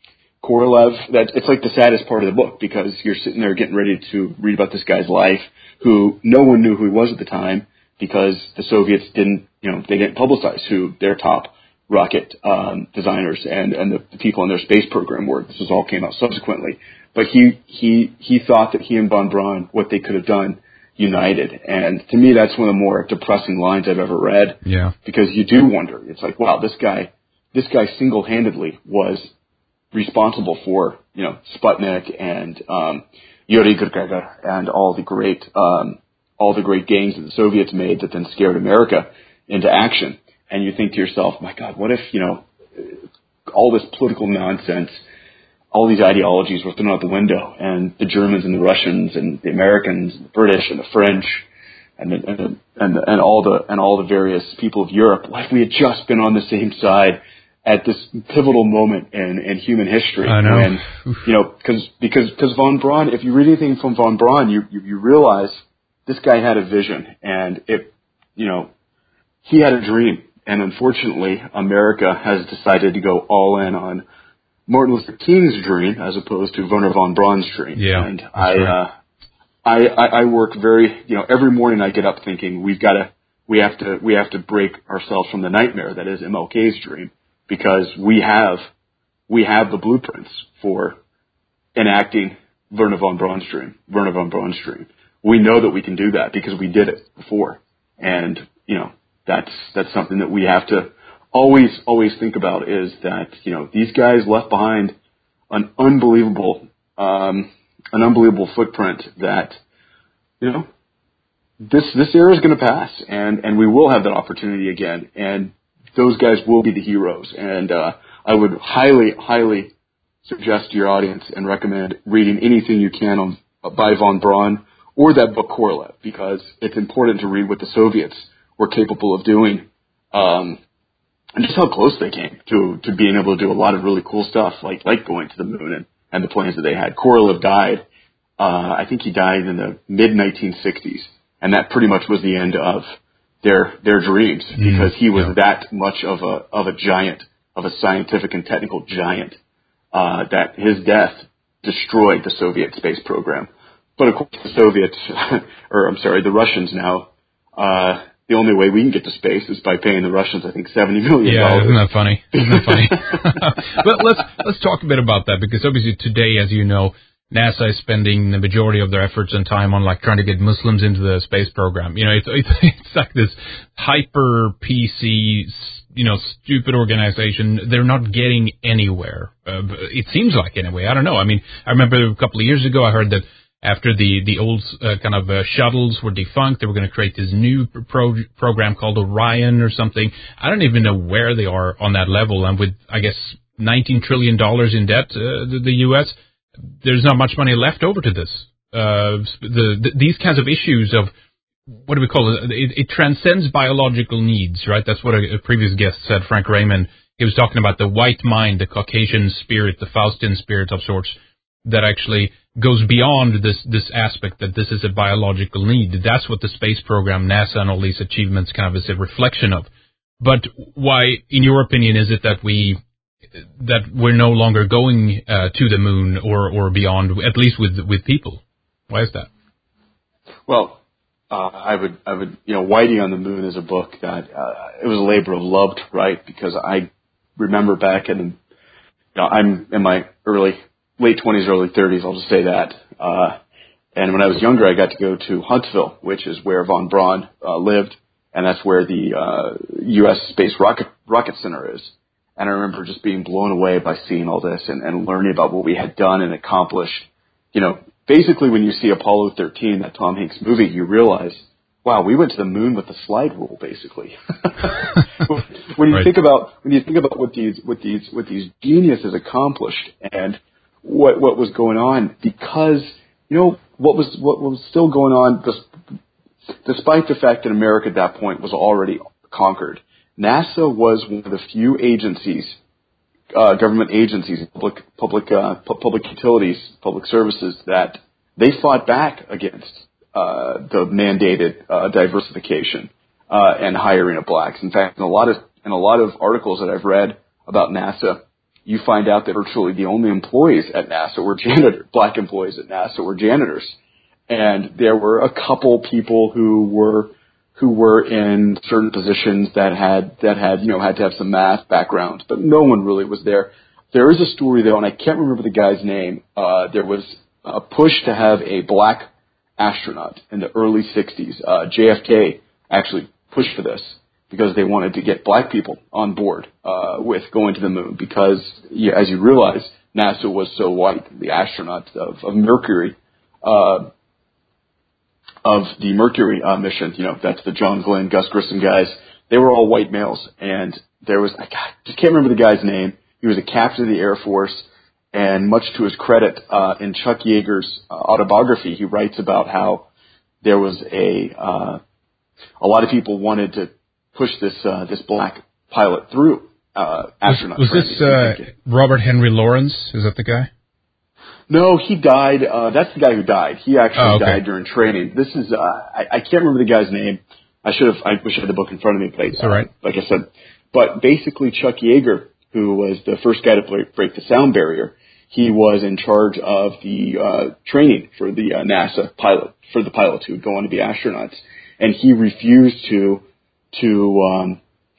Korolev. That it's like the saddest part of the book, because you're sitting there getting ready to read about this guy's life, who no one knew who he was at the time, because the Soviets didn't, you know, they didn't publicize who their top rocket um, designers and and the, the people in their space program were. This was all came out subsequently. But he, he, he thought that he and von Braun, what they could have done, united. And to me, that's one of the more depressing lines I've ever read. Yeah. Because you do wonder. It's like, wow, this guy, this guy single-handedly was responsible for, you know, Sputnik and, um, Yuri Gagarin and all the great, um, all the great gains that the Soviets made that then scared America into action. And you think to yourself, my God, what if, you know, all this political nonsense, all these ideologies were thrown out the window, and the Germans and the Russians and the Americans, and the British and the French, and the, and the, and, the, and all the and all the various people of Europe, like we had just been on the same side at this pivotal moment in, in human history. I know. When, you know, cause, because because von Braun, if you read anything from von Braun, you, you you realize this guy had a vision, and it, you know, he had a dream, and unfortunately, America has decided to go all in on Martin Luther King's dream as opposed to Wernher von Braun's dream. Yeah, and I, right. uh, I, I, I work very, you know, every morning I get up thinking we've got to, we have to, we have to break ourselves from the nightmare that is M L K's dream, because we have, we have the blueprints for enacting Wernher von Braun's dream, Wernher von Braun's dream. We know that we can do that because we did it before. And, you know, that's, that's something that we have to always, always think about, is that, you know, these guys left behind an unbelievable, um, an unbelievable footprint that, you know, this, this era is going to pass, and, and we will have that opportunity again. And those guys will be the heroes. And, uh, I would highly, highly suggest to your audience and recommend reading anything you can on, uh, by von Braun or that book Korolev, because it's important to read what the Soviets were capable of doing, um, and just how close they came to, to being able to do a lot of really cool stuff, like, like going to the moon and, and the plans that they had. Korolev died, uh, I think he died in the mid nineteen sixties, and that pretty much was the end of their, their dreams, because he was yeah. that much of a, of a giant, of a scientific and technical giant, uh, that his death destroyed the Soviet space program. But of course the Soviets, or I'm sorry, the Russians now, uh, the only way we can get to space is by paying the Russians, I think, seventy million dollars. Yeah, isn't that funny? Isn't that funny? But let's let's talk a bit about that, because obviously today, as you know, NASA is spending the majority of their efforts and time on like trying to get Muslims into the space program. You know, it's it's, it's like this hyper P C, you know, stupid organization. They're not getting anywhere. Uh, it seems like anyway. I don't know. I mean, I remember a couple of years ago, I heard that after the, the old uh, kind of uh, shuttles were defunct, they were going to create this new pro- program called Orion or something. I don't even know where they are on that level. And with, I guess, nineteen trillion dollars in debt, uh, the, the U S, there's not much money left over to this. Uh, the, the, these kinds of issues of, what do we call it? It, it transcends biological needs, right? That's what a, a previous guest said, Frank Raymond. He was talking about the white mind, the Caucasian spirit, the Faustian spirit of sorts, that actually goes beyond this this aspect that this is a biological need. That's what the space program, NASA, and all these achievements kind of is a reflection of. But why, in your opinion, is it that we that we're no longer going uh, to the moon or, or beyond, at least with with people? Why is that? Well, uh, I would I would you know, Whitey on the Moon is a book that uh, it was a labor of love to write, because I remember back in, you know, I'm in my early late twenties, early thirties, I'll just say that. Uh, and when I was younger, I got to go to Huntsville, which is where von Braun uh, lived, and that's where the uh, U S Space Rocket Rocket Center is. And I remember just being blown away by seeing all this and, and learning about what we had done and accomplished. You know, basically when you see Apollo thirteen, that Tom Hanks movie, you realize, wow, we went to the moon with the slide rule, basically. when you right. think about when you think about what these what these what these geniuses accomplished and what what was going on, because you know what was what was still going on, despite the fact that America at that point was already conquered. NASA was one of the few agencies, uh, government agencies, public public uh, public utilities, public services, that they fought back against uh, the mandated uh, diversification uh, and hiring of blacks. In fact, in a lot of in a lot of articles that I've read about NASA, you find out that virtually the only employees at NASA were janitors. Black employees at NASA were janitors, and there were a couple people who were who were in certain positions that had that had you know had to have some math background, but no one really was there. There is a story though, and I can't remember the guy's name. Uh, there was a push to have a black astronaut in the early sixties. Uh, J F K actually pushed for this, because they wanted to get black people on board uh, with going to the moon, because, yeah, as you realize, NASA was so white. The astronauts of, of Mercury, uh, of the Mercury uh, mission, you know, that's the John Glenn, Gus Grissom guys, they were all white males. And there was, I just can't remember the guy's name. He was a captain of the Air Force, and much to his credit, uh, in Chuck Yeager's uh, autobiography, he writes about how there was a, uh, a lot of people wanted to push this uh, this black pilot through uh, astronaut Was, was training. this uh, Robert Henry Lawrence? Is that the guy? No, he died. Uh, that's the guy who died. He actually oh, okay. died during training. This is uh, I, I can't remember the guy's name. I should have. I wish I had the book in front of me. But, That's all right. Uh, like I said, but basically Chuck Yeager, who was the first guy to break, break the sound barrier, he was in charge of the uh, training for the uh, NASA pilot for the pilots who would go on to be astronauts, and he refused to. to um,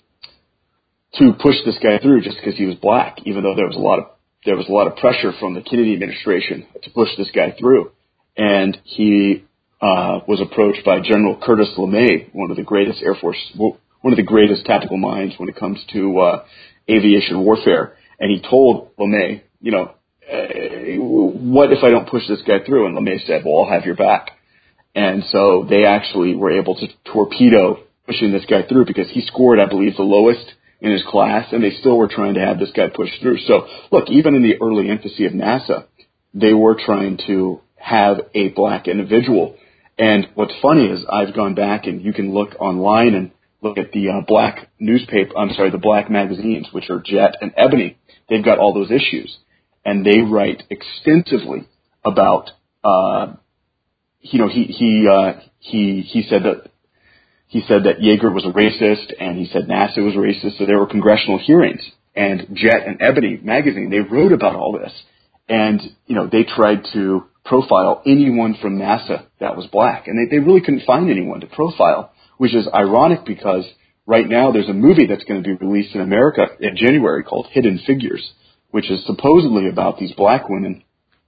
to push this guy through just because he was black, even though there was a lot of there was a lot of pressure from the Kennedy administration to push this guy through. And he uh, was approached by General Curtis LeMay, one of the greatest Air Force, one of the greatest tactical minds when it comes to uh, aviation warfare. And he told LeMay, you know, uh, what if I don't push this guy through? And LeMay said, well, I'll have your back. And so they actually were able to torpedo pushing this guy through, because he scored, I believe, the lowest in his class, and they still were trying to have this guy pushed through. So, look, even in the early infancy of NASA, they were trying to have a black individual. And what's funny is I've gone back, and you can look online and look at the uh, black newspaper, I'm sorry, the black magazines, which are Jet and Ebony. They've got all those issues, and they write extensively about, uh, you know, he he uh, he he said that. He said that Yeager was a racist, and he said NASA was racist, so there were congressional hearings. And Jet and Ebony magazine, they wrote about all this. And, you know, they tried to profile anyone from NASA that was black. And they, they really couldn't find anyone to profile. which is ironic because right now there's a movie that's going to be released in America in January called Hidden Figures, which is supposedly about these black women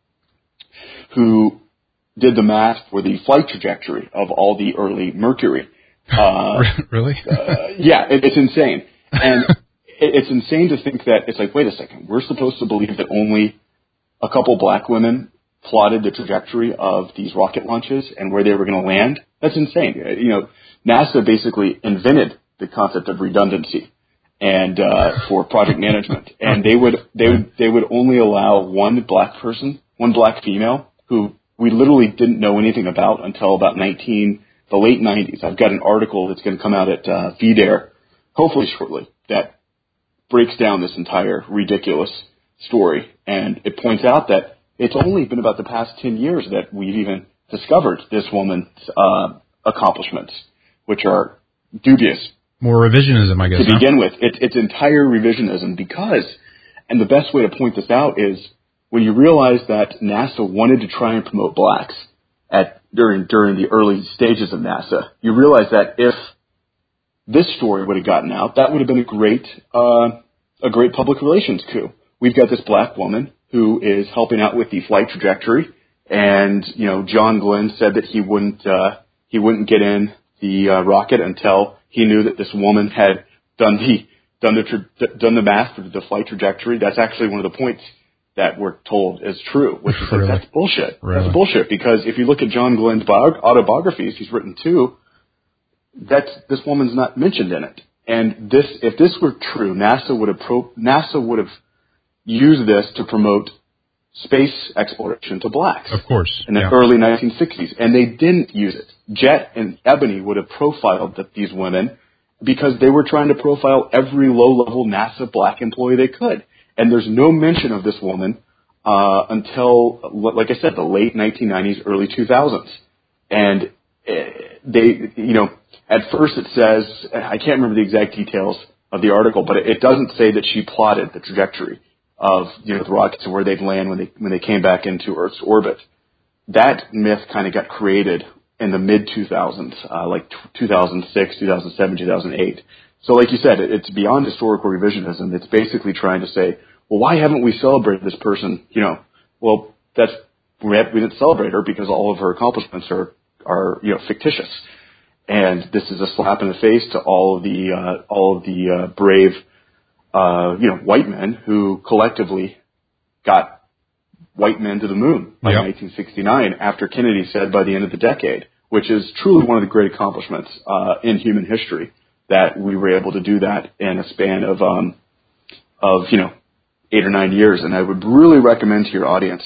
who did the math for the flight trajectory of all the early Mercury. Uh, really? uh, yeah, it, it's insane. And it, it's insane to think that it's like, wait a second, we're supposed to believe that only a couple black women plotted the trajectory of these rocket launches and where they were going to land. That's insane. You know, NASA basically invented the concept of redundancy and uh, for project management, and they would they would they would only allow one black person, one black female, who we literally didn't know anything about until about nineteen the late nineties. I've got an article that's going to come out at uh, V DARE, hopefully shortly, that breaks down this entire ridiculous story, and it points out that it's only been about the past ten years that we've even discovered this woman's uh, accomplishments, which are dubious. More revisionism, I guess. To huh? begin with, it, it's entire revisionism because, and the best way to point this out is when you realize that NASA wanted to try and promote blacks at during during the early stages of NASA, you realize that if this story would have gotten out, that would have been a great uh, a great public relations coup. We've got this black woman who is helping out with the flight trajectory, and you know John Glenn said that he wouldn't uh, he wouldn't get in the uh, rocket until he knew that this woman had done the done the tra- done the math for the flight trajectory. That's actually one of the points that we're told is true, which is really? like, that's bullshit. Really? That's bullshit because if you look at John Glenn's bio- autobiographies, he's written two. That's this woman's not mentioned in it. And this, if this were true, NASA would have pro- NASA would have used this to promote space exploration to blacks. Of course. In the yeah. early nineteen sixties, and they didn't use it. Jet and Ebony would have profiled the, these women because they were trying to profile every low-level NASA black employee they could. And there's no mention of this woman uh, until, like I said, the late nineteen nineties, early two thousands. And they, you know, at first it says, I can't remember the exact details of the article, but it doesn't say that she plotted the trajectory of, you know, the rockets and where they'd land when they when they came back into Earth's orbit. That myth kind of got created in the mid two thousands, uh, like two thousand six, two thousand seven, two thousand eight. So like you said, it, it's beyond historical revisionism. It's basically trying to say, well, why haven't we celebrated this person? You know, well, that's we, have, we didn't celebrate her because all of her accomplishments are, are you know, fictitious. And this is a slap in the face to all of the uh, all of the uh, brave, uh, you know, white men who collectively got white men to the moon by yep. nineteen sixty-nine after Kennedy said by the end of the decade, which is truly one of the great accomplishments uh, in human history, that we were able to do that in a span of, um, of you know, eight or nine years. And I would really recommend to your audience,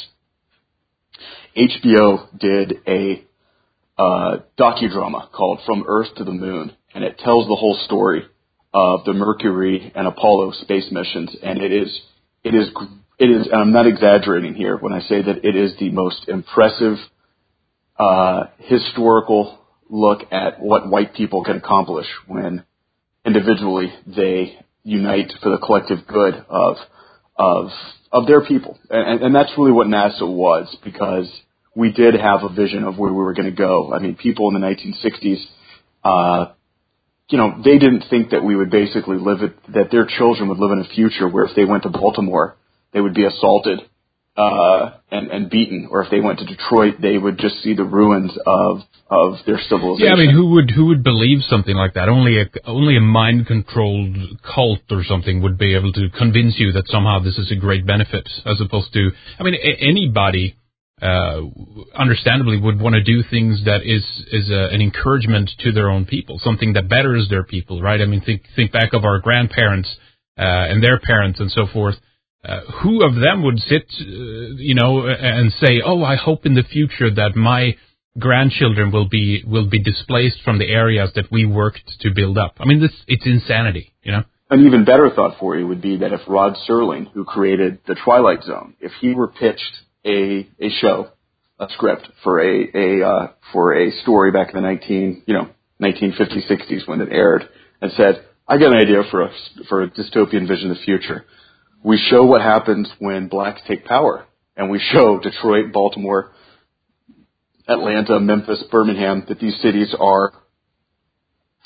H B O did a uh, docudrama called From Earth to the Moon, and it tells the whole story of the Mercury and Apollo space missions, and it is, it is, it is, and I'm not exaggerating here when I say that it is the most impressive uh, historical look at what white people can accomplish when individually they unite for the collective good of of of their people, and, and that's really what NASA was, because we did have a vision of where we were going to go. I mean, people in the nineteen sixties, uh, you know, they didn't think that we would basically live it, that their children would live in a future where if they went to Baltimore, they would be assaulted uh, and, and beaten, or if they went to Detroit, they would just see the ruins of of their civilization. Yeah, I mean, who would who would believe something like that? Only a only a mind controlled cult or something would be able to convince you that somehow this is a great benefit, as opposed to, I mean, a- anybody. Uh, understandably would want to do things that is is a, an encouragement to their own people, something that betters their people, right? I mean, think think back of our grandparents uh, and their parents and so forth. Uh, who of them would sit, uh, you know, and say, "Oh, I hope in the future that my grandchildren will be will be displaced from the areas that we worked to build up." I mean, this it's insanity, you know. An even better thought for you would be that if Rod Serling, who created The Twilight Zone, if he were pitched a a show, a script for a a uh, for a story back in the nineteen you know nineteen fifties, sixties when it aired, and said, "I got an idea for a for a dystopian vision of the future. We show what happens when blacks take power, and we show Detroit, Baltimore, Atlanta, Memphis, Birmingham, that these cities are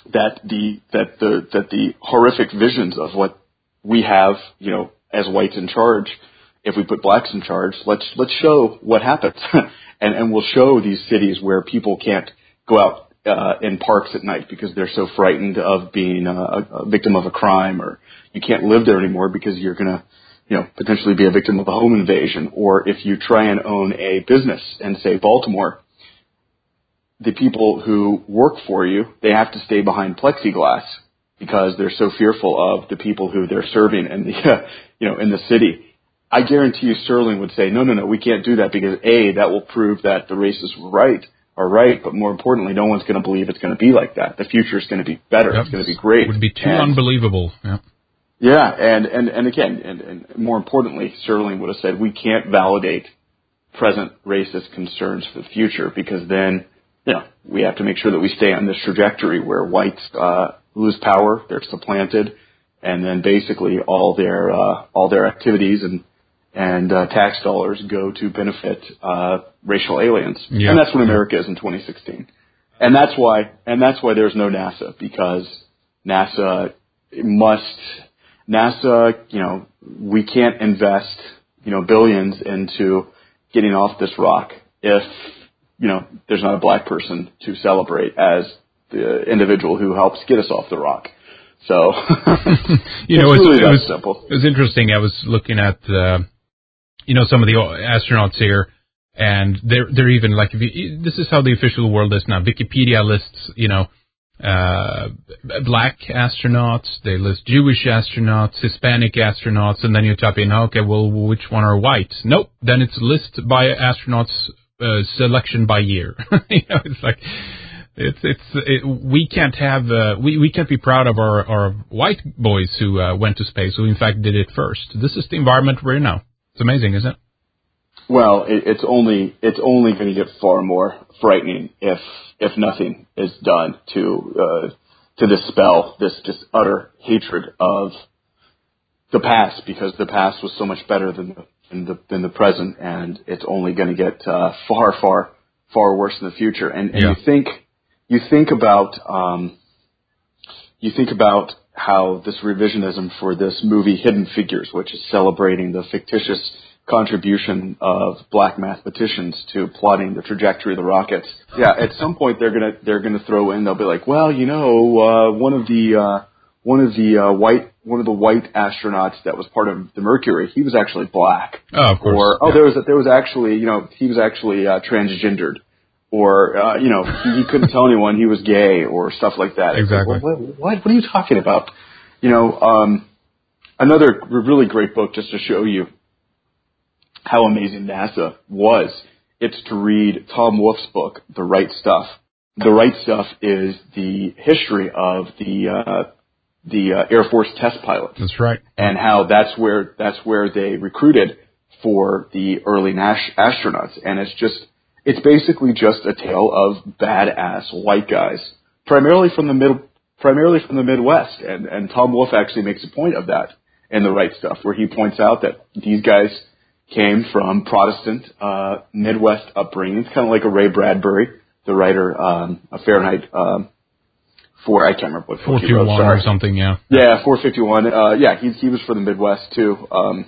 that the that the that the horrific visions of what we have, you know, as whites in charge, if we put blacks in charge, let's let's show what happens, and and we'll show these cities where people can't go out uh, in parks at night because they're so frightened of being a, a victim of a crime, or you can't live there anymore because you're gonna, you know, potentially be a victim of a home invasion, or if you try and own a business in, say, Baltimore, the people who work for you, they have to stay behind plexiglass because they're so fearful of the people who they're serving in the, uh, you know, in the city. I guarantee you Sterling would say, no, no, no, we can't do that because A, that will prove that the racists were right, are right, but more importantly, no one's going to believe it's going to be like that. The future is going to be better. Yep. It's going to be great. It would be too and, unbelievable. Yeah. Yeah, and, and, and again, and, and more importantly, Sterling would have said, we can't validate present racist concerns for the future because then, you know, we have to make sure that we stay on this trajectory where whites uh, lose power, they're supplanted, and then basically all their uh, all their activities and and uh, tax dollars go to benefit uh, racial aliens, yeah. And that's what America is in twenty sixteen, and that's why and that's why there's no NASA, because NASA must NASA, you know, we can't invest, you know, billions into getting off this rock if, you know, there's not a black person to celebrate as the individual who helps get us off the rock. So, you know, it's it's, really it that was simple. It was interesting. I was looking at, uh, you know, some of the astronauts here, and they're they're even like, if you, this is how the official world is now. Wikipedia lists, you know, uh, black astronauts. They list Jewish astronauts, Hispanic astronauts, and then you type in, okay, well, which one are white? Nope. Then it's list by astronauts. Uh, selection by year. You know, it's like it's it's it, we can't have uh, we we can't be proud of our, our white boys who uh, went to space, who in fact did it first. This is the environment we're in now. It's amazing, isn't it? Well, it, it's only it's only going to get far more frightening if if nothing is done to uh, to dispel this just utter hatred of the past, because the past was so much better than the In the, in the present, and it's only going to get uh, far, far, far worse in the future. And, and yeah. you think, you think about, um, you think about how this revisionism for this movie Hidden Figures, which is celebrating the fictitious contribution of black mathematicians to plotting the trajectory of the rockets. Yeah, at some point they're gonna they're gonna throw in. They'll be like, well, you know, uh, one of the uh, one of the uh, white. One of the white astronauts that was part of the Mercury, he was actually black. Oh, of course. Or, oh, yeah. there was, there was actually, you know, he was actually uh, transgendered. Or, uh, you know, he, he couldn't tell anyone he was gay or stuff like that. Exactly. Like, well, what, what, what are you talking about? You know, um, another really great book just to show you how amazing NASA was. It's to read Tom Wolfe's book, The Right Stuff. The Right Stuff is the history of the, uh, the uh, Air Force test pilots. That's right. And how that's where that's where they recruited for the early Nash astronauts. And it's just it's basically just a tale of badass white guys, primarily from the mid primarily from the Midwest. And and Tom Wolfe actually makes a point of that in The Right Stuff, where he points out that these guys came from Protestant uh, Midwest upbringings, kind of like a Ray Bradbury, the writer um, of Fahrenheit. Um, Four, I can't remember what four fifty-one or something, yeah. Yeah, four fifty-one. Uh, yeah, he he was from the Midwest too. Um,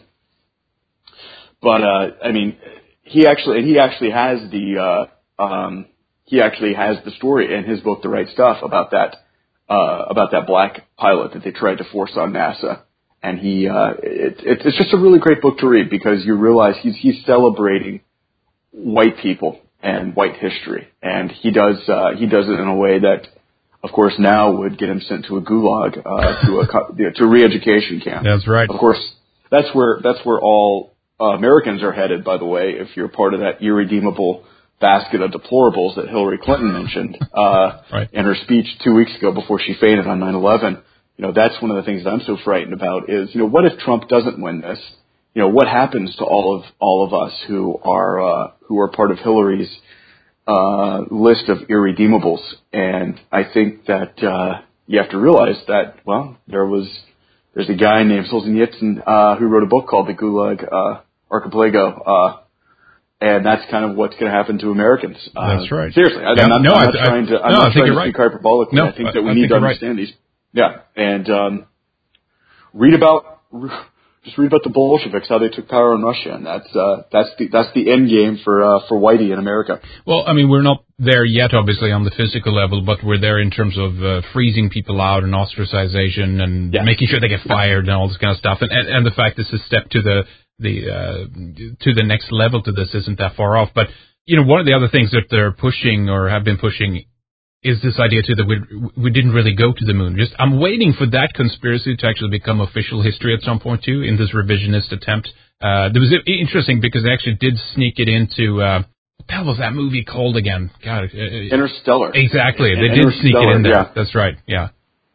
but uh, I mean, he actually and he actually has the uh, um, he actually has the story in his book, The Right Stuff, about that uh, about that black pilot that they tried to force on NASA. And he uh, it, it, it's just a really great book to read, because you realize he's he's celebrating white people and white history, and he does uh, he does it in a way that, of course, now would get him sent to a gulag, uh, to a to a re-education camp. That's right. Of course, that's where that's where all uh, Americans are headed. By the way, if you're part of that irredeemable basket of deplorables that Hillary Clinton mentioned uh, right. in her speech two weeks ago before she fainted on nine eleven, you know, that's one of the things that I'm so frightened about. Is, you know, what if Trump doesn't win this? You know, what happens to all of all of us who are uh, who are part of Hillary's Uh, list of irredeemables? And I think that uh, you have to realize that, well, there was there's a guy named Solzhenitsyn uh, who wrote a book called The Gulag uh, Archipelago, uh, And that's kind of what's going to happen to Americans. Uh, that's right. Seriously, I, yeah. I'm not, no, I'm not I, trying to. I'm no, not I think trying you're to right. speak hyperbolically. No, I think that we I need to understand right. these. Yeah, and um, read about just read about the Bolsheviks, how they took power in Russia, and that's uh, that's the that's the end game for uh, for Whitey in America. Well, I mean, we're not there yet, obviously, on the physical level, but we're there in terms of uh, freezing people out and ostracization and yes. making sure they get fired and all this kind of stuff. And and, and the fact this is a step to the the uh, to the next level to this isn't that far off. But you know, one of the other things that they're pushing or have been pushing is this idea too that we we didn't really go to the moon. Just I'm waiting for that conspiracy to actually become official history at some point too, in this revisionist attempt. Uh, there was interesting because they actually did sneak it into uh, what the hell was that movie called again? God, uh, Interstellar. Exactly, In, they did sneak it in there. Yeah. That's right. Yeah.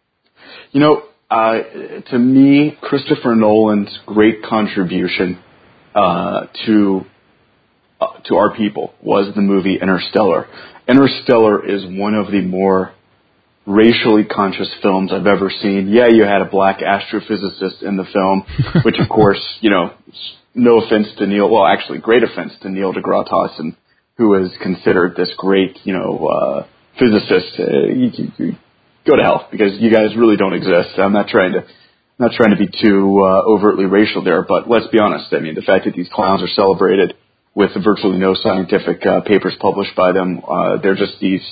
You know, uh, to me, Christopher Nolan's great contribution uh, to uh, to our people was the movie Interstellar. Interstellar is one of the more racially conscious films I've ever seen. Yeah, you had a black astrophysicist in the film, which of course, you know, no offense to Neil, well actually great offense to Neil deGrasse Tyson, who is considered this great, you know, uh, physicist. Uh, you, you, go to hell, because you guys really don't exist. I'm not trying to, not trying to be too uh, overtly racial there, but let's be honest. I mean, the fact that these clowns are celebrated with virtually no scientific uh, papers published by them, uh, they're just these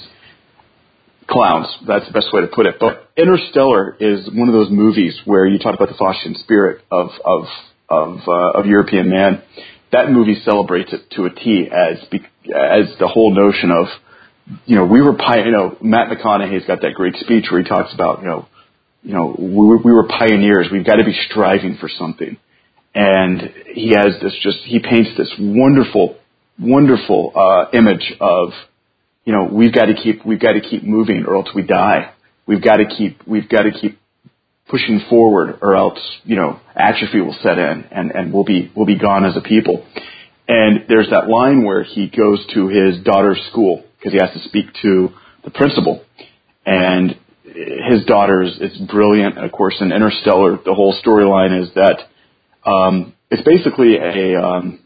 clowns. That's the best way to put it. But Interstellar is one of those movies where you talk about the Faustian spirit of of of, uh, of European man. That movie celebrates it to a T as as the whole notion of, you know, we were pi- you know Matt McConaughey's got that great speech where he talks about, you know, you know we, we were pioneers. We've got to be striving for something. And he has this just, he paints this wonderful, wonderful uh, image of, you know, we've got to keep, we've got to keep moving or else we die. We've got to keep, we've got to keep pushing forward or else, you know, atrophy will set in and, and we'll be, we'll be gone as a people. And there's that line where he goes to his daughter's school because he has to speak to the principal. And his daughter's, it's brilliant. And of course, in Interstellar, the whole storyline is that Um, it's basically a um,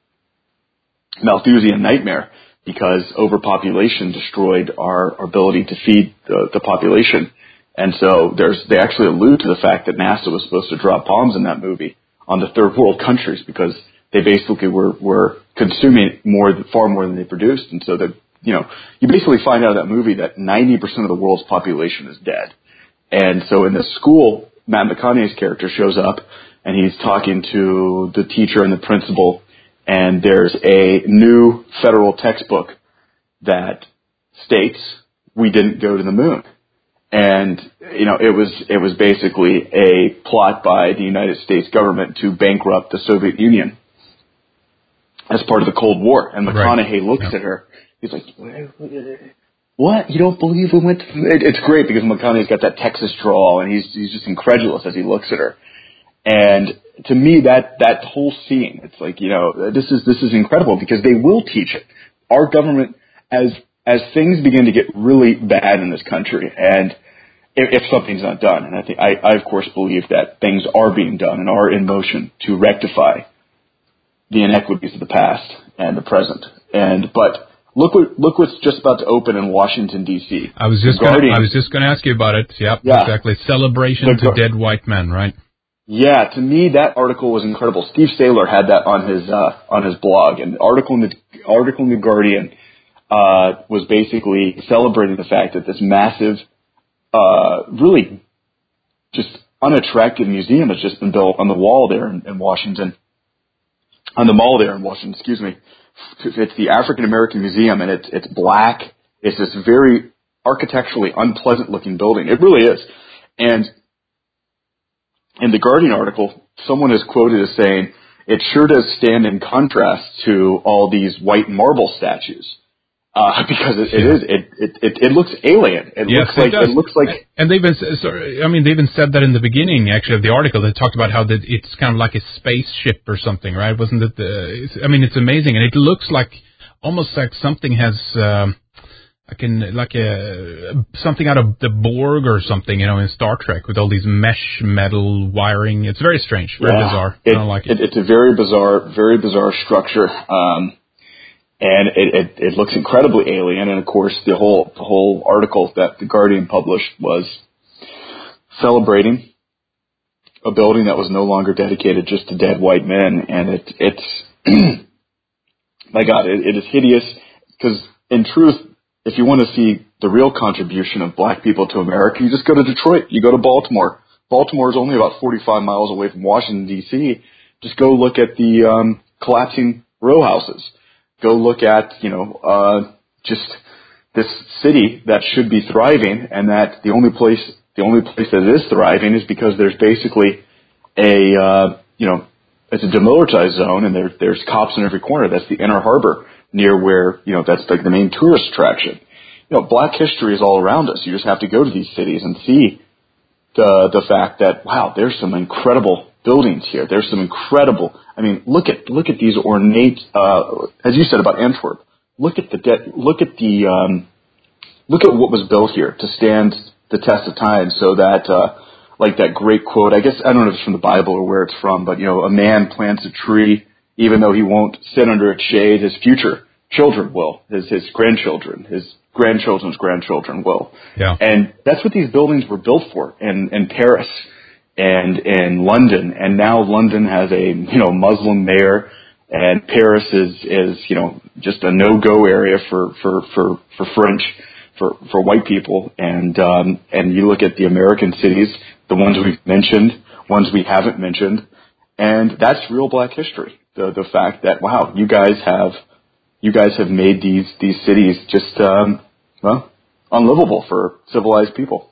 Malthusian nightmare because overpopulation destroyed our, our ability to feed the, the population. And so there's, they actually allude to the fact that NASA was supposed to drop bombs in that movie on the third world countries because they basically were, were consuming more, far more than they produced. And so that, you know, you basically find out of that movie that ninety percent of the world's population is dead. And so in the school, Matt McConaughey's character shows up and he's talking to the teacher and the principal, and there's a new federal textbook that states we didn't go to the moon. And, you know, it was, it was basically a plot by the United States government to bankrupt the Soviet Union as part of the Cold War. And McConaughey right. looks yeah. at her. He's like, what? You don't believe we went to the moon? It's great because McConaughey's got that Texas drawl and he's, he's just incredulous as he looks at her. And to me, that, that whole scene, it's like, you know, this is, this is incredible because they will teach it. Our government, as, as things begin to get really bad in this country, and if, if something's not done, and I think, I, I of course believe that things are being done and are in motion to rectify the inequities of the past and the present. And, but look what, look what's just about to open in Washington, D C. I was just gonna, I was just going to ask you about it. Yep, yeah, exactly. Celebration the, to dead white men, right? Yeah, to me that article was incredible. Steve Saylor had that on his uh, on his blog, and the article in the article in the Guardian uh, was basically celebrating the fact that this massive, uh, really just unattractive museum has just been built on the wall there in, in Washington, on the mall there in Washington. Excuse me. It's the African American Museum, and it's it's black. It's this very architecturally unpleasant looking building. It really is, and in the Guardian article, someone is quoted as saying, it sure does stand in contrast to all these white marble statues. Uh, because it, it yeah. is, it, it, it, it looks alien. It yes, looks like, it, it looks like, and they've been, sorry, I mean, they even said that in the beginning, actually, of the article. They talked about how that it's kind of like a spaceship or something, right? Wasn't it the, I mean, it's amazing. And it looks like, almost like something has, um, Like in like a something out of the Borg or something, you know, in Star Trek with all these mesh metal wiring. It's very strange, very yeah, bizarre. It, I don't like it. it. It's a very bizarre, very bizarre structure. Um, and it, it, it looks incredibly alien. And of course, the whole the whole article that the Guardian published was celebrating a building that was no longer dedicated just to dead white men, and it it's my God, it, it is hideous because in truth, if you want to see the real contribution of black people to America, you just go to Detroit, you go to Baltimore. Baltimore is only about forty-five miles away from Washington, D C. Just go look at the um, collapsing row houses. Go look at, you know, uh, just this city that should be thriving, and that the only place, the only place that is thriving is because there's basically a, uh, you know, it's a demilitarized zone, and there, there's cops in every corner. That's the Inner Harbor, near where, you know, that's like the main tourist attraction. You know, black history is all around us. You just have to go to these cities and see the the fact that, wow, there's some incredible buildings here. There's some incredible. I mean, look at look at these ornate. Uh, as you said about Antwerp, look at the de- look at the um, look at what was built here to stand the test of time. So that, uh, like that great quote, I guess I don't know if it's from the Bible or where it's from, but you know, a man plants a tree even though he won't sit under its shade. His future children will. His his grandchildren. His grandchildren's grandchildren will. Yeah. And that's what these buildings were built for in, in Paris and in London. And now London has a, you know, Muslim mayor, and Paris is, is, you know, just a no-go area for, for, for, for French, for, for white people. And, um, and you look at the American cities, the ones we've mentioned, ones we haven't mentioned, and that's real black history. The, the fact that, wow, you guys have, you guys have made these, these cities just, um, well, unlivable for civilized people.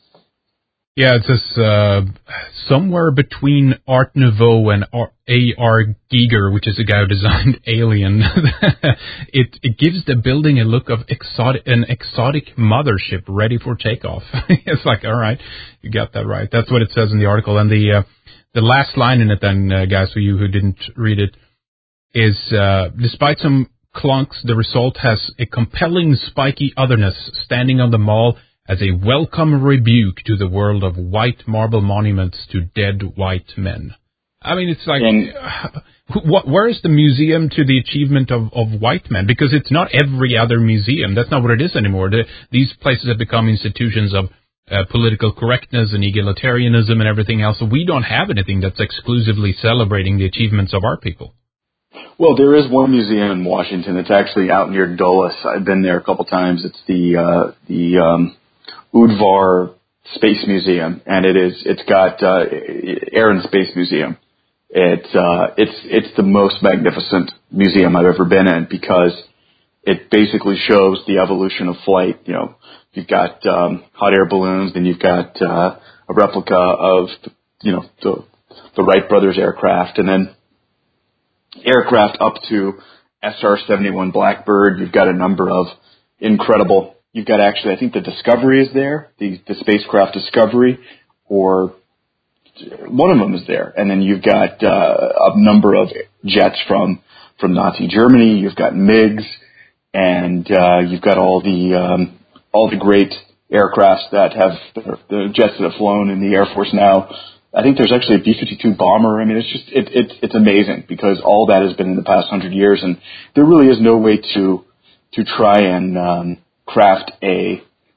Yeah, it says uh, somewhere between Art Nouveau and A R Giger, which is the guy who designed Alien, it it gives the building a look of exotic, an exotic mothership ready for takeoff. It's like, all right, you got that right. That's what it says in the article. And the uh, the last line in it, then, uh, guys, for you who didn't read it, is uh, despite some clunks, the result has a compelling spiky otherness standing on the mall as a welcome rebuke to the world of white marble monuments to dead white men. I mean, it's like, and, uh, what, where is the museum to the achievement of, of white men? Because it's not every other museum. That's not what it is anymore. The, these places have become institutions of uh, political correctness and egalitarianism and everything else. So we don't have anything that's exclusively celebrating the achievements of our people. Well, there is one museum in Washington. It's actually out near Dulles. I've been there a couple times. It's the uh, the um, Udvar Space Museum, and it is it's got uh, Air and Space Museum. It's uh, it's it's the most magnificent museum I've ever been in because it basically shows the evolution of flight. You know, you've got um, hot air balloons, then you've got uh, a replica of you know the the Wright brothers aircraft, and then aircraft up to S R seventy-one Blackbird. You've got a number of incredible. You've got actually, I think the Discovery is there, the, the spacecraft Discovery, or one of them is there. And then you've got uh, a number of jets from from Nazi Germany. You've got MiGs, and uh, you've got all the um, all the great aircrafts that have the jets that have flown in the Air Force now. I think there's actually a B fifty-two bomber. I mean, it's just it, it, it's amazing because all that has been in the past hundred years, and there really is no way to to try and um, craft a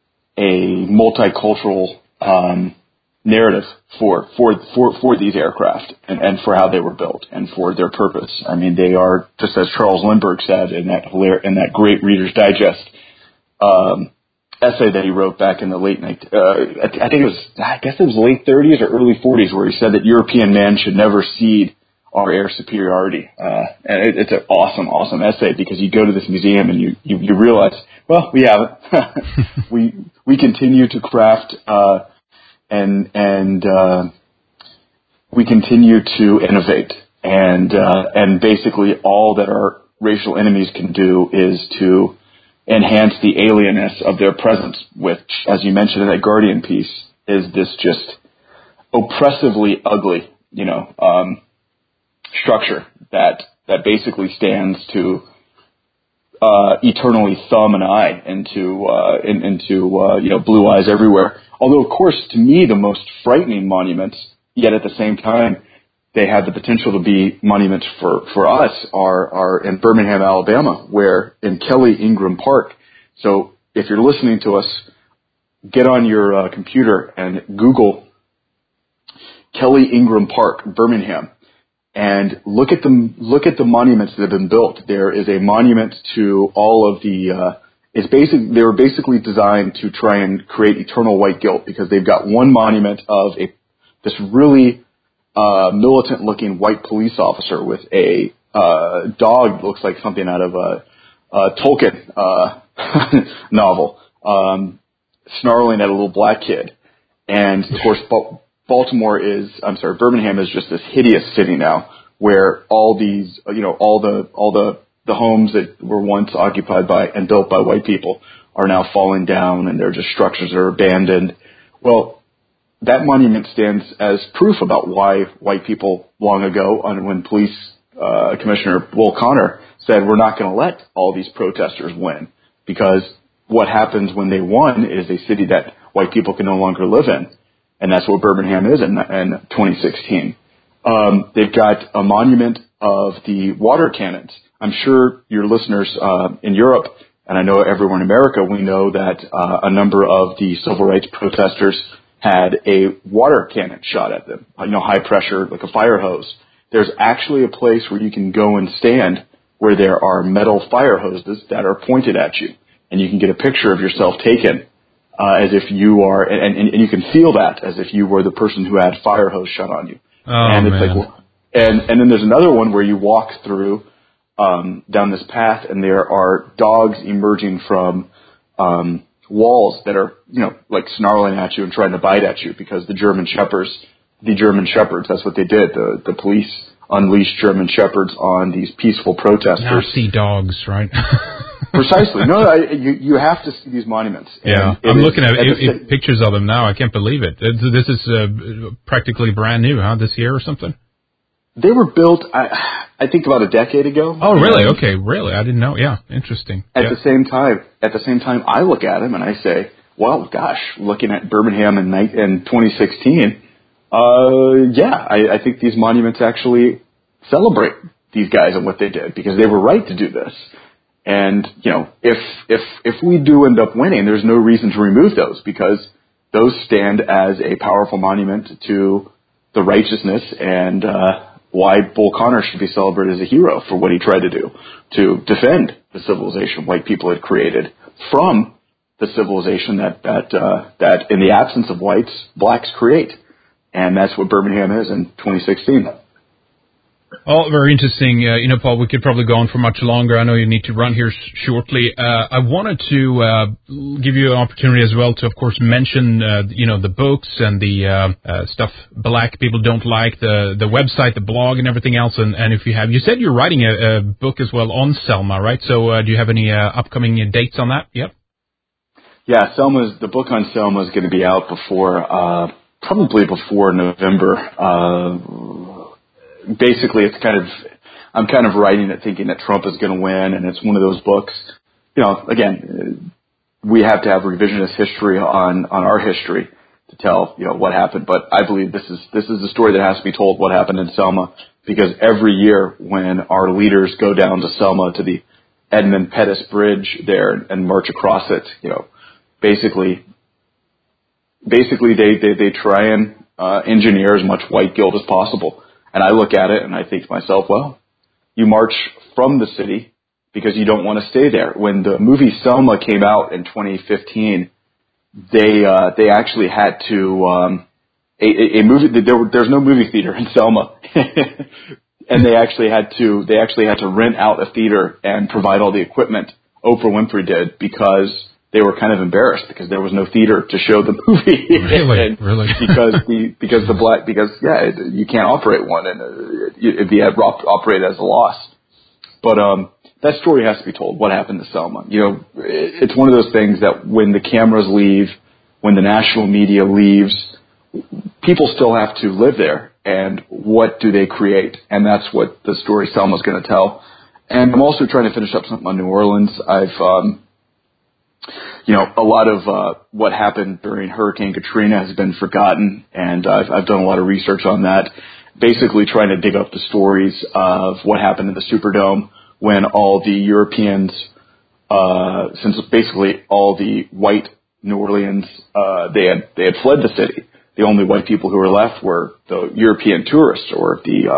a multicultural um, narrative for for for for these aircraft and, and for how they were built and for their purpose. I mean, they are, just as Charles Lindbergh said in that hilar- in that great Reader's Digest Um, essay that he wrote back in the late night, uh, I think it was, I guess it was late thirties or early forties, where he said that European man should never cede our air superiority. Uh, and it, it's an awesome, awesome essay because you go to this museum and you, you, you realize, well, we have it. we, we continue to craft, uh, and, and, uh, we continue to innovate. And, uh, and basically all that our racial enemies can do is to enhance the alienness of their presence, which, as you mentioned in that Guardian piece, is this just oppressively ugly, you know, um, structure that that basically stands to uh, eternally thumb an eye into uh, in, into uh, you know blue eyes everywhere. Although, of course, to me, the most frightening monuments, yet at the same time, they have the potential to be monuments for, for us are, are in Birmingham, Alabama, where in Kelly Ingram Park. So if you're listening to us, get on your uh, computer and Google Kelly Ingram Park, Birmingham, and look at the look at the monuments that have been built. There is a monument to all of the. Uh, it's basic. They were basically designed to try and create eternal white guilt because they've got one monument of a this really uh, militant-looking white police officer with a uh, dog that looks like something out of a, a Tolkien uh, novel, um, snarling at a little black kid, and of course. Baltimore is, I'm sorry, Birmingham is just this hideous city now where all these, you know, all the, all the, the homes that were once occupied by and built by white people are now falling down and they're just structures that are abandoned. Well, that monument stands as proof about why white people long ago, when police uh, commissioner Bull Connor said, we're not going to let all these protesters win because what happens when they won is a city that white people can no longer live in. And that's what Birmingham is in, in twenty sixteen. Um, they've got a monument of the water cannons. I'm sure your listeners uh, in Europe, and I know everyone in America, we know that uh, a number of the civil rights protesters had a water cannon shot at them, you know, high pressure, like a fire hose. There's actually a place where you can go and stand where there are metal fire hoses that are pointed at you, and you can get a picture of yourself taken. Uh, as if you are, and, and, and you can feel that as if you were the person who had fire hose shot on you. Oh, and it's man. like, well, and, and then there's another one where you walk through, um, down this path and there are dogs emerging from, um, walls that are, you know, like snarling at you and trying to bite at you because the German shepherds, the German shepherds, that's what they did. The, the police unleashed German shepherds on these peaceful protesters. Nazi dogs, right? Precisely. No, I, you you have to see these monuments. Yeah, I'm looking at it, it, pictures of them now. I can't believe it. This is uh, practically brand new, huh? This year or something? They were built, I, I think, about a decade ago. Oh, really? And okay, really? I didn't know. Yeah, interesting. At yeah. the same time, at the same time, I look at them and I say, well, gosh, looking at Birmingham in, in twenty sixteen, uh, yeah, I, I think these monuments actually celebrate these guys and what they did because they were right to do this. And, you know, if, if, if we do end up winning, there's no reason to remove those because those stand as a powerful monument to the righteousness and, uh, why Bull Connor should be celebrated as a hero for what he tried to do to defend the civilization white people had created from the civilization that, that, uh, that in the absence of whites, blacks create. And that's what Birmingham is in twenty sixteen. Oh, very interesting. Uh, you know, Paul, we could probably go on for much longer. I know you need to run here sh- shortly. Uh, I wanted to uh, give you an opportunity as well to, of course, mention, uh, you know, the books and the uh, uh, stuff black people don't like, the the website, the blog, and everything else. And, and if you have, you said you're writing a, a book as well on Selma, right? So uh, do you have any uh, upcoming dates on that? Yep. Yeah, Selma's the book on Selma is going to be out before, uh, probably before November. Uh, Basically, it's kind of, I'm kind of writing it thinking that Trump is going to win, and it's one of those books, you know, again, we have to have revisionist history on, on our history to tell, you know, what happened, but I believe this is, this is a story that has to be told what happened in Selma, because every year when our leaders go down to Selma to the Edmund Pettus Bridge there and march across it, you know, basically, basically they, they, they try and uh, engineer as much white guilt as possible. And I look at it and I think to myself, well, you march from the city because you don't want to stay there. When the movie Selma came out in twenty fifteen, they uh, they actually had to um, a, a movie. There, there's no movie theater in Selma, and they actually had to they actually had to rent out a theater and provide all the equipment. Oprah Winfrey did because they were kind of embarrassed because there was no theater to show the movie. Really, and really. because the because the black because yeah, you can't operate one and uh, it'd be operated as a loss. But um, that story has to be told. What happened to Selma? You know, it's one of those things that when the cameras leave, when the national media leaves, people still have to live there. And what do they create? And that's what the story Selma's going to tell. And I'm also trying to finish up something on New Orleans. I've um, You know, a lot of uh, what happened during Hurricane Katrina has been forgotten, and I've, I've done a lot of research on that. basically trying to dig up the stories of what happened in the Superdome when all the Europeans, uh, since basically all the white New Orleans, uh, they had they had fled the city. The only white people who were left were the European tourists or the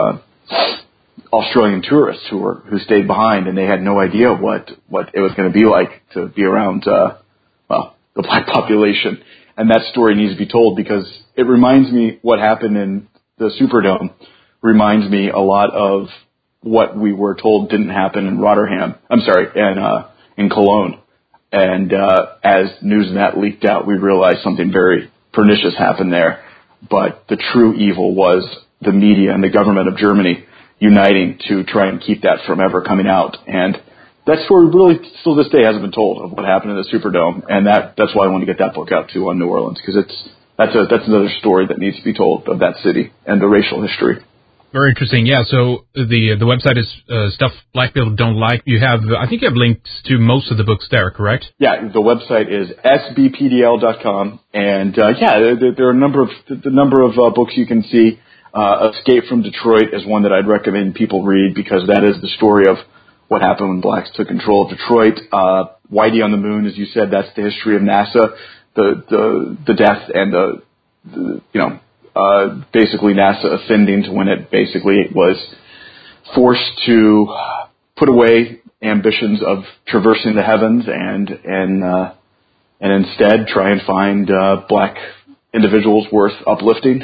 uh, Australian tourists who were who stayed behind, and they had no idea what what it was going to be like to be around uh, well the black population. And that story needs to be told because it reminds me what happened in the Superdome. Reminds me a lot of what we were told didn't happen in Rotterdam. I'm sorry, in uh, in Cologne. And uh, as news of that leaked out, we realized something very pernicious happened there. But the true evil was the media and the government of Germany uniting to try and keep that from ever coming out. And that story really, still this day, hasn't been told of what happened in the Superdome. And that that's why I want to get that book out, too, on New Orleans, because it's that's a that's another story that needs to be told of that city and the racial history. Very interesting. Yeah, so the the website is uh, Stuff Black People Don't Like. You have, I think you have links to most of the books there, correct? Yeah, the website is S B P D L dot com, and uh, yeah, there, there are a number of the number of uh, books you can see. Uh, Escape from Detroit is one that I'd recommend people read because that is the story of what happened when blacks took control of Detroit. Uh, Whitey on the Moon, as you said, that's the history of NASA, the the the death and the, the you know. Uh, basically NASA ascending to when it basically was forced to put away ambitions of traversing the heavens and and uh, and instead try and find uh, black individuals worth uplifting.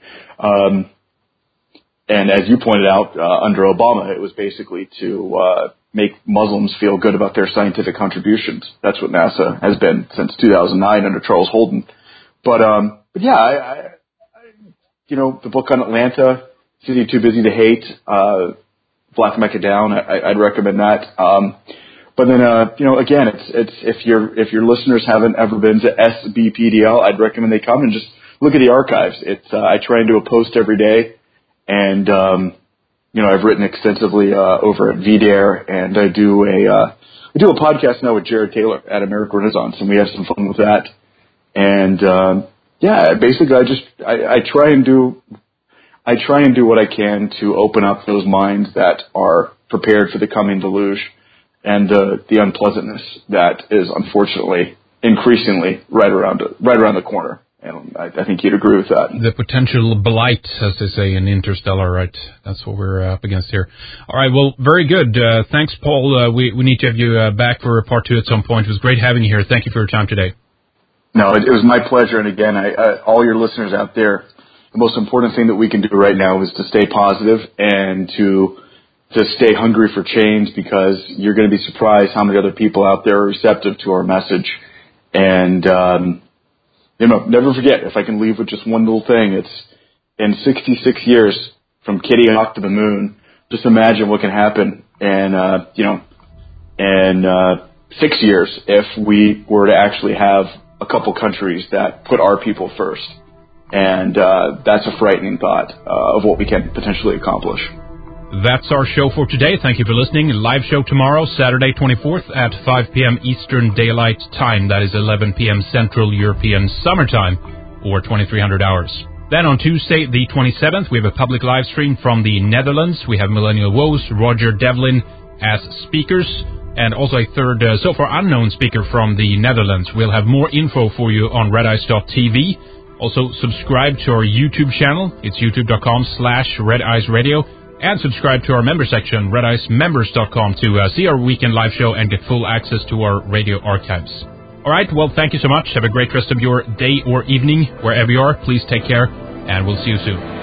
um, and as you pointed out, uh, under Obama, it was basically to uh, make Muslims feel good about their scientific contributions. That's what NASA has been since two thousand nine under Charles Holden. But um, but yeah, I. I You know, the book on Atlanta, City Too Busy to Hate, uh, Black Mecca Down, I, I'd recommend that. Um, but then, uh, you know, again, it's, it's, if your, if your listeners haven't ever been to S B P D L, I'd recommend they come and just look at the archives. It's, uh, I try and do a post every day. And, um, you know, I've written extensively, uh, over at V Dare, and I do a, uh, I do a podcast now with Jared Taylor at American Renaissance, and we have some fun with that. And, um, Yeah, basically, I just I, I try and do I try and do what I can to open up those minds that are prepared for the coming deluge and uh, the unpleasantness that is unfortunately increasingly right around right around the corner. And I, I think you'd agree with that. The potential blight, as they say in Interstellar, right? That's what we're up against here. All right, well, very good. Uh, thanks, Paul. Uh, we we need to have you uh, back for part two at some point. It was great having you here. Thank you for your time today. No, it, it was my pleasure. And again, I, I, all your listeners out there, the most important thing that we can do right now is to stay positive and to to stay hungry for change, because you're going to be surprised how many other people out there are receptive to our message. And, um, you know, never forget, if I can leave with just one little thing, it's in sixty-six years from Kitty Hawk to the moon, just imagine what can happen in, uh, you know, in uh, six years if we were to actually have a couple countries that put our people first. And uh, that's a frightening thought uh, of what we can potentially accomplish. That's our show for today. Thank you for listening. Live show tomorrow, Saturday twenty-fourth at five p.m. Eastern Daylight Time. That is eleven p.m. Central European Summer Time, or twenty-three hundred hours. Then on Tuesday, the twenty-seventh, we have a public live stream from the Netherlands. We have Millennial Woes, Roger Devlin as speakers, and also a third, uh, so far unknown speaker from the Netherlands. We'll have more info for you on red ice dot t v. Also, subscribe to our YouTube channel. It's youtube.com slash Red Ice Radio. And subscribe to our member section, red ice members dot com, to uh, see our weekend live show and get full access to our radio archives. All right, well, thank you so much. Have a great rest of your day or evening, wherever you are. Please take care, and we'll see you soon.